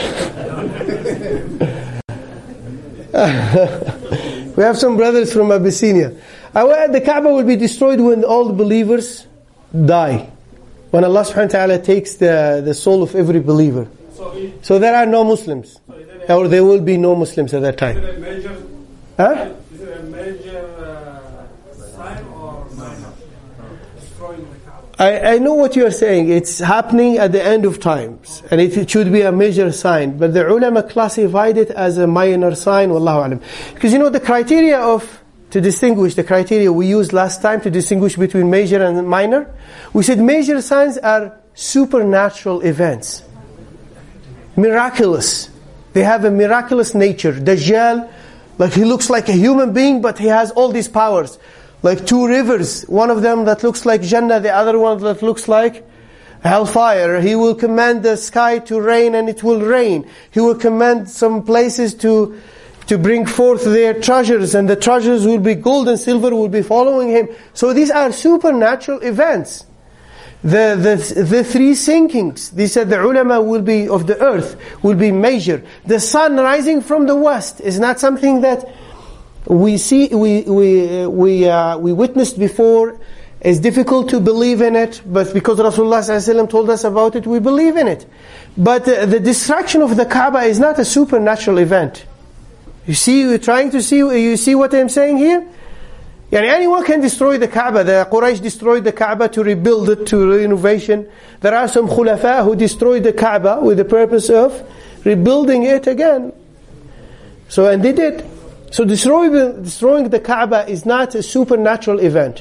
We have some brothers from Abyssinia. The Kaaba will be destroyed when all the believers die. When Allah subhanahu wa ta'ala takes the, the soul of every believer. So, it, so there are no Muslims. So Or there will be no Muslims at that time. Is it a major, huh? is it a major uh, sign or minor? Destroying the Kaaba? I, I know what you are saying. It's happening at the end of times. And it, it should be a major sign. But the ulama classified it as a minor sign. Wallahu alam. Because you know the criteria of, to distinguish, the criteria we used last time to distinguish between major and minor. We said major signs are supernatural events. Miraculous. They have a miraculous nature. Dajjal, like he looks like a human being, but he has all these powers. Like two rivers, one of them that looks like Jannah, the other one that looks like hellfire. He will command the sky to rain and it will rain. He will command some places to to bring forth their treasures, and the treasures will be gold and silver will be following him. So these are supernatural events. The, the, the three sinkings, they said the ulama will be, of the earth, will be major. The sun rising from the west is not something that we see, we, we, we, uh, we witnessed before. It's difficult to believe in it, but because Rasulullah sallallahu alaihi wasallam told us about it, we believe in it. But uh, the destruction of the Kaaba is not a supernatural event. You see, you're trying to see, you see what I'm saying here? Yani anyone can destroy the Kaaba. The Quraysh destroyed the Kaaba to rebuild it, to renovation. There are some khulafa who destroyed the Kaaba with the purpose of rebuilding it again. So, and they did. So destroying, destroying the Kaaba is not a supernatural event.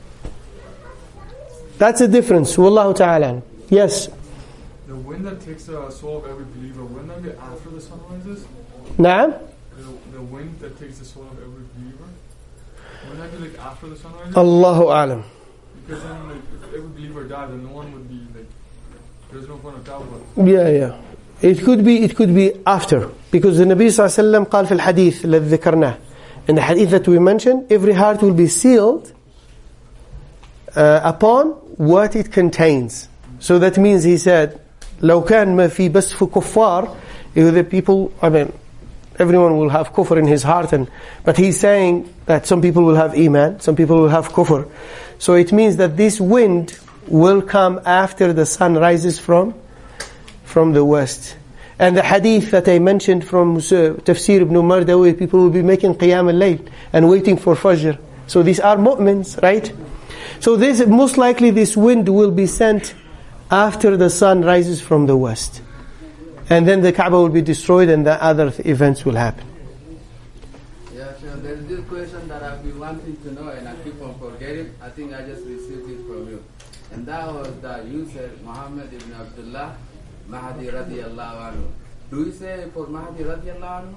That's the difference. Wallahu ta'ala. Yes? The wind that takes the soul of every believer, wouldn't that be after the sun rises? Naam? The, the wind that takes the soul of every believer? Wouldn't that be like after the sun rises? Allahu a'lam. Because then like, if every believer died, then no one would be like, there's no point of tawbah. Yeah, yeah. It could be, it could be after. Because the Nabi sallallahu alayhi wa sallam قال في الحديث الذي ذكرناه. In the hadith that we mentioned, every heart will be sealed uh, upon what it contains. So that means he said, لو كان ما في بس في كفار, if the people, I mean, everyone will have kufr in his heart, and but he's saying that some people will have iman, some people will have kufr. So it means that this wind will come after the sun rises from from the west. And the hadith that I mentioned from Tafsir ibn Mardawi, people will be making qiyam al-layl and waiting for fajr. So these are mu'mins, right? So this, most likely this wind will be sent after the sun rises from the west. And then the Kaaba will be destroyed and the other events will happen. Yeah, sure. There is this question that I've been wanting to know and I keep on forgetting. I think I just received it from you. And that was that you said Muhammad ibn Abdullah Mahdi radiyallahu anhu. Do you say for Mahdi radiyallahu anhu?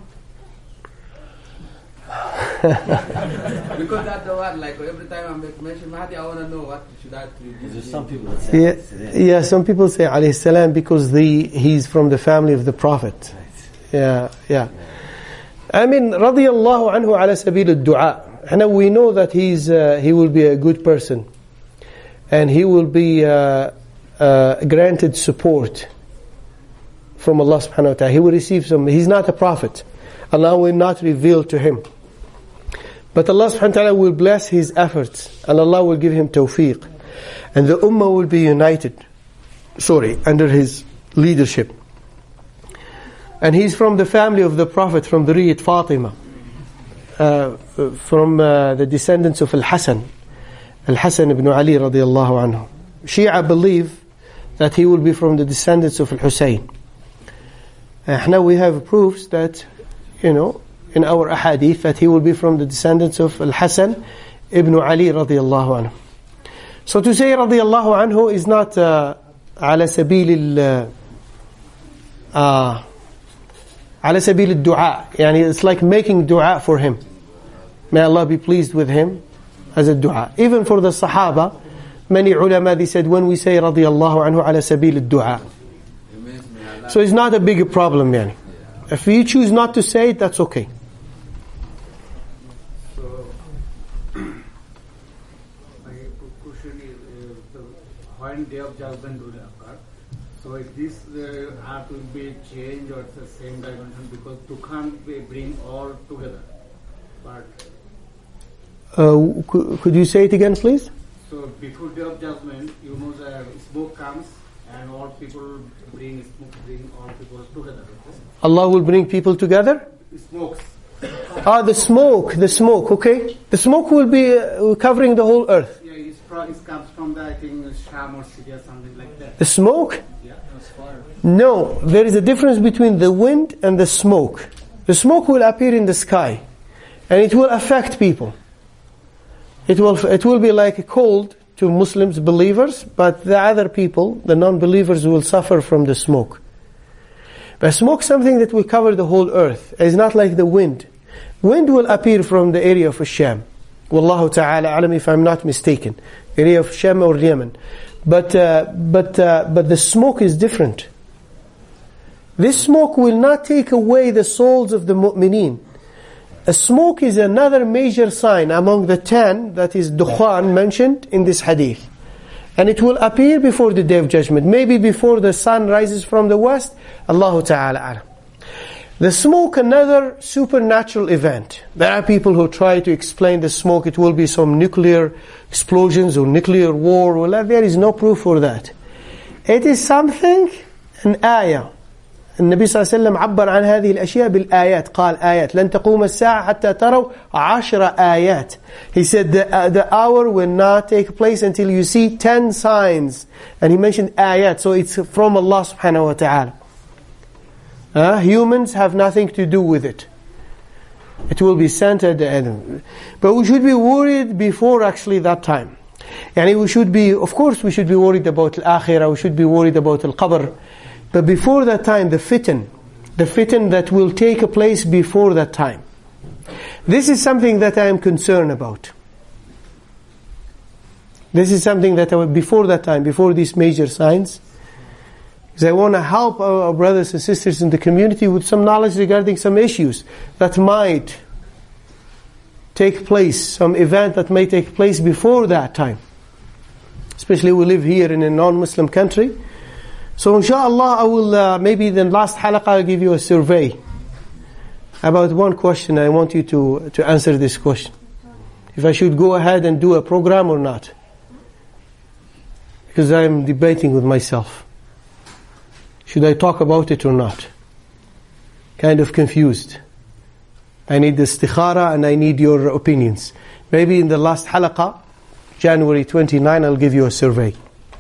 Because that's the one, like every time I mention Mahdi, I want to know what should I attribute. There's some people that say yeah, yeah, some people say alayhi salam because the, he's from the family of the Prophet. Yeah, yeah. I mean, radiyallahu anhu ala sabil al-du'a. And we know that he's uh, he will be a good person. And he will be uh, uh, granted support from Allah subhanahu wa ta'ala. He will receive some, he's not a prophet. Allah will not reveal to him. But Allah subhanahu wa ta'ala will bless his efforts. And Allah will give him tawfiq. And the ummah will be united. Sorry, under his leadership. And he's from the family of the Prophet, from the Riyat Fatima. Uh, from uh, the descendants of Al-Hasan. Al-Hasan ibn Ali radiyallahu anhu. Shia believe that he will be from the descendants of Al-Husayn. And now we have proofs that, you know, in our ahadith, that he will be from the descendants of Al-Hasan ibn Ali radiyallahu anhu. So to say radiyallahu anhu is not uh, على سبيل ال uh, على سبيل الدعاء. يعني it's like making dua for him. May Allah be pleased with him as a dua. Even for the Sahaba, many ulama, they said when we say radiyallahu anhu على سبيل الدعاء. So it's not a big problem, yani. If you choose not to say it, that's okay. So, my question is, uh, the, when Day of Judgment will occur, so if this uh, earth will be changed or the same dimension, because you can't be bring all together. But uh, could, could you say it again, please? So before Day of Judgment, you know the smoke comes and all people bring smoke, bring all people together. Okay? Allah will bring people together? Smokes. Ah, the smoke, the smoke, okay. The smoke will be uh, covering the whole earth. Yeah, it's pro- it comes from the, I think, Sham or Syria, something like that. The smoke? Yeah, that's fire. No, there is a difference between the wind and the smoke. The smoke will appear in the sky, and it will affect people. It will, it will be like a cold to Muslims, believers, but the other people, the non-believers, will suffer from the smoke. But smoke is something that will cover the whole earth. It's not like the wind. Wind will appear from the area of Sham. Wallahu ta'ala alam, if I'm not mistaken. Area of Sham or Yemen. But, uh, but, uh, but the smoke is different. This smoke will not take away the souls of the mu'mineen. A smoke is another major sign among the ten, that is dukhan mentioned in this hadith. And it will appear before the Day of Judgment. Maybe before the sun rises from the west. Allahu Ta'ala alam. The smoke, another supernatural event. There are people who try to explain the smoke. It will be some nuclear explosions or nuclear war. Well, there is no proof for that. It is something, an ayah. النبي صلى الله عليه وسلم عبر عن هذه الأشياء بالآيات. قال آيات لن تقوم الساعة حتى تروا عشر آيات. He said the, uh, the hour will not take place until you see ten signs. And he mentioned ayat. So it's from Allah subhanahu wa ta'ala. Uh, humans have nothing to do with it. It will be sent at the end. But we should be worried before actually that time. Yani we should be, of course we should be worried about al-akhirah, we should be worried about al-qabr. But before that time, the fitan, the fitan that will take place before that time. This is something that I am concerned about. This is something that I, before that time, before these major signs, because I want to help our brothers and sisters in the community with some knowledge regarding some issues that might take place, some event that may take place before that time. Especially we live here in a non-Muslim country. So inshallah I will, uh, maybe in the last halaqah I'll give you a survey about one question. I want you to, to answer this question. If I should go ahead and do a program or not. Because I am debating with myself. Should I talk about it or not? Kind of confused. I need the istikhara and I need your opinions. Maybe in the last halaqah, January twenty-ninth, I'll give you a survey.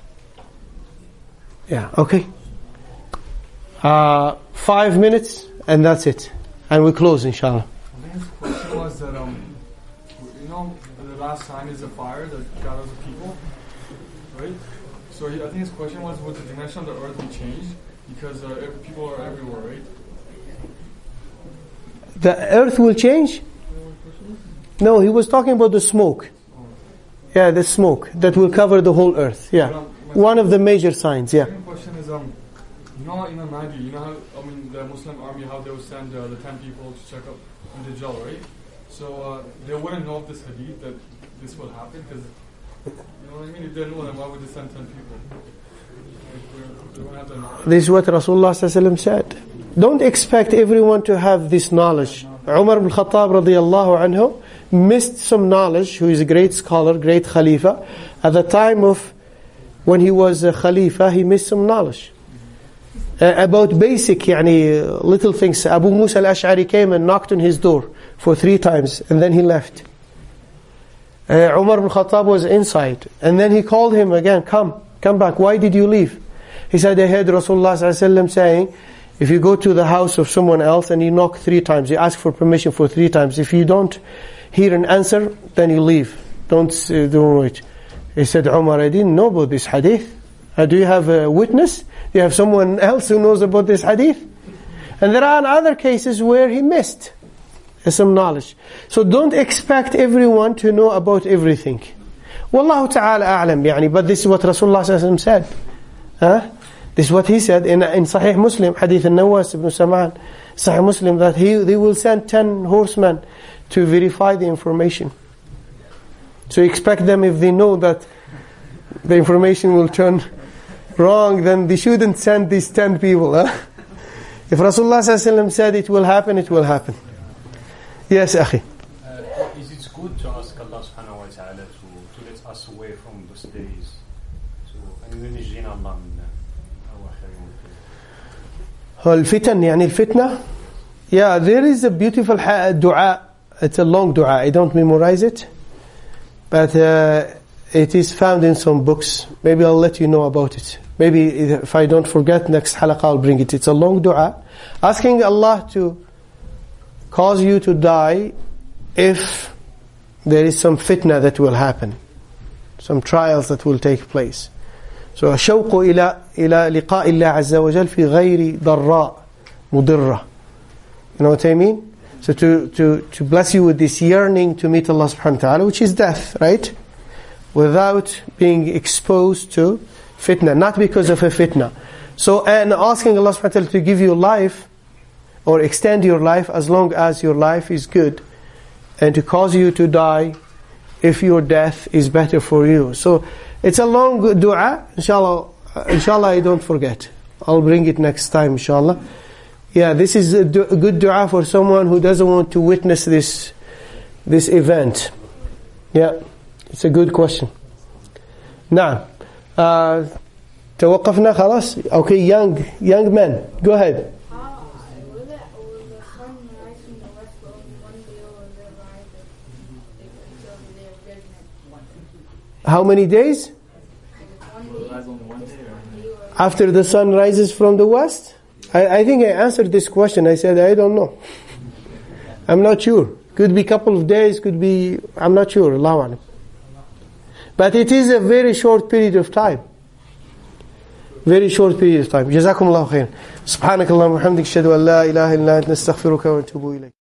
Yeah, okay. Uh, five minutes and that's it. And we close, inshallah. I think his question was that, um, you know, the last sign is the fire that gathers the people, right? So he, I think his question was, would the dimension of the earth be changed? Because uh, people are everywhere, right? The earth will change? No, he was talking about the smoke. Yeah, the smoke that will cover the whole earth. Yeah, one of the major signs. Yeah. The second question is, um, you know, in Mahdi, you know how, I mean, the Muslim army, how they would send uh, the ten people to check up on Dajjal, right? So uh, they wouldn't know of this hadith that this will happen, because you know what I mean. If they know, then why would they send ten people? They don't have the knowledge. This is what Rasulullah sallallahu alaihi wasallam said. Don't expect everyone to have this knowledge. Umar ibn Khattab radiyallahu anhu missed some knowledge, who is a great scholar, great Khalifa. At the time of when he was a Khalifa, he missed some knowledge. Uh, about basic, yani, little things. Abu Musa al-Ash'ari came and knocked on his door for three times, and then he left. Uh, Umar ibn Khattab was inside, and then he called him again, come, come back, why did you leave? He said, I heard Rasulullah sallallahu alaihi wasallam saying, if you go to the house of someone else and you knock three times, you ask for permission for three times, if you don't hear an answer, then you leave. Don't uh, do it. He said, Umar, I didn't know about this hadith. Uh, do you have a witness? Do you have someone else who knows about this hadith? And there are other cases where he missed some knowledge. So don't expect everyone to know about everything. Wallahu ta'ala a'lam, yani, but this is what Rasulullah sallallahu alaihi wasallam said. Huh? This is what he said in, in Sahih Muslim, Hadith al-Nawas ibn Sam'an, Sahih Muslim, that he they will send ten horsemen to verify the information. So expect them, if they know that the information will turn wrong, then they shouldn't send these ten people. Huh? If Rasulullah sallallahu alaihi wasallam said it will happen, it will happen. Yes, Akhi. Uh, is it good to ask Allah subhanahu wa ta'ala to, to let us away from those days? So, أن ينجينا الله من الفتن, يعني الفتنة. Yeah, there is a beautiful dua. It's a long dua. I don't memorize it, but uh, it is found in some books. Maybe I'll let you know about it. Maybe if I don't forget, next halaqah I'll bring it. It's a long dua, asking Allah to cause you to die if there is some fitna that will happen, some trials that will take place. So الشوق إلى إلى لقاء الله عز وجل في غير ضراء مضرة. You know what I mean? So to to to bless you with this yearning to meet Allah subhanahu wa ta'ala, which is death, right? Without being exposed to fitna, not because of a fitna. So, and asking Allah subhanahu wa ta'ala to give you life or extend your life as long as your life is good, and to cause you to die if your death is better for you. So it's a long dua. Inshallah, inshallah I don't forget. I'll bring it next time, inshallah. Yeah, this is a, du- a good dua for someone who doesn't want to witness this this event. Yeah, it's a good question. Now, uh, توقفنا خلاص. Okay, young young man, go ahead. How many days? After the sun rises from the west? I, I think I answered this question. I said, I don't know. I'm not sure. Could be a couple of days, could be, I'm not sure. Allahu Alam. But it is a very short period of time. Very short period of time. جزاكم الله خير. سبحانك اللهم وبحمدك أشهد أن لا إله إلا أنت نستغفرك ونتوب إليك.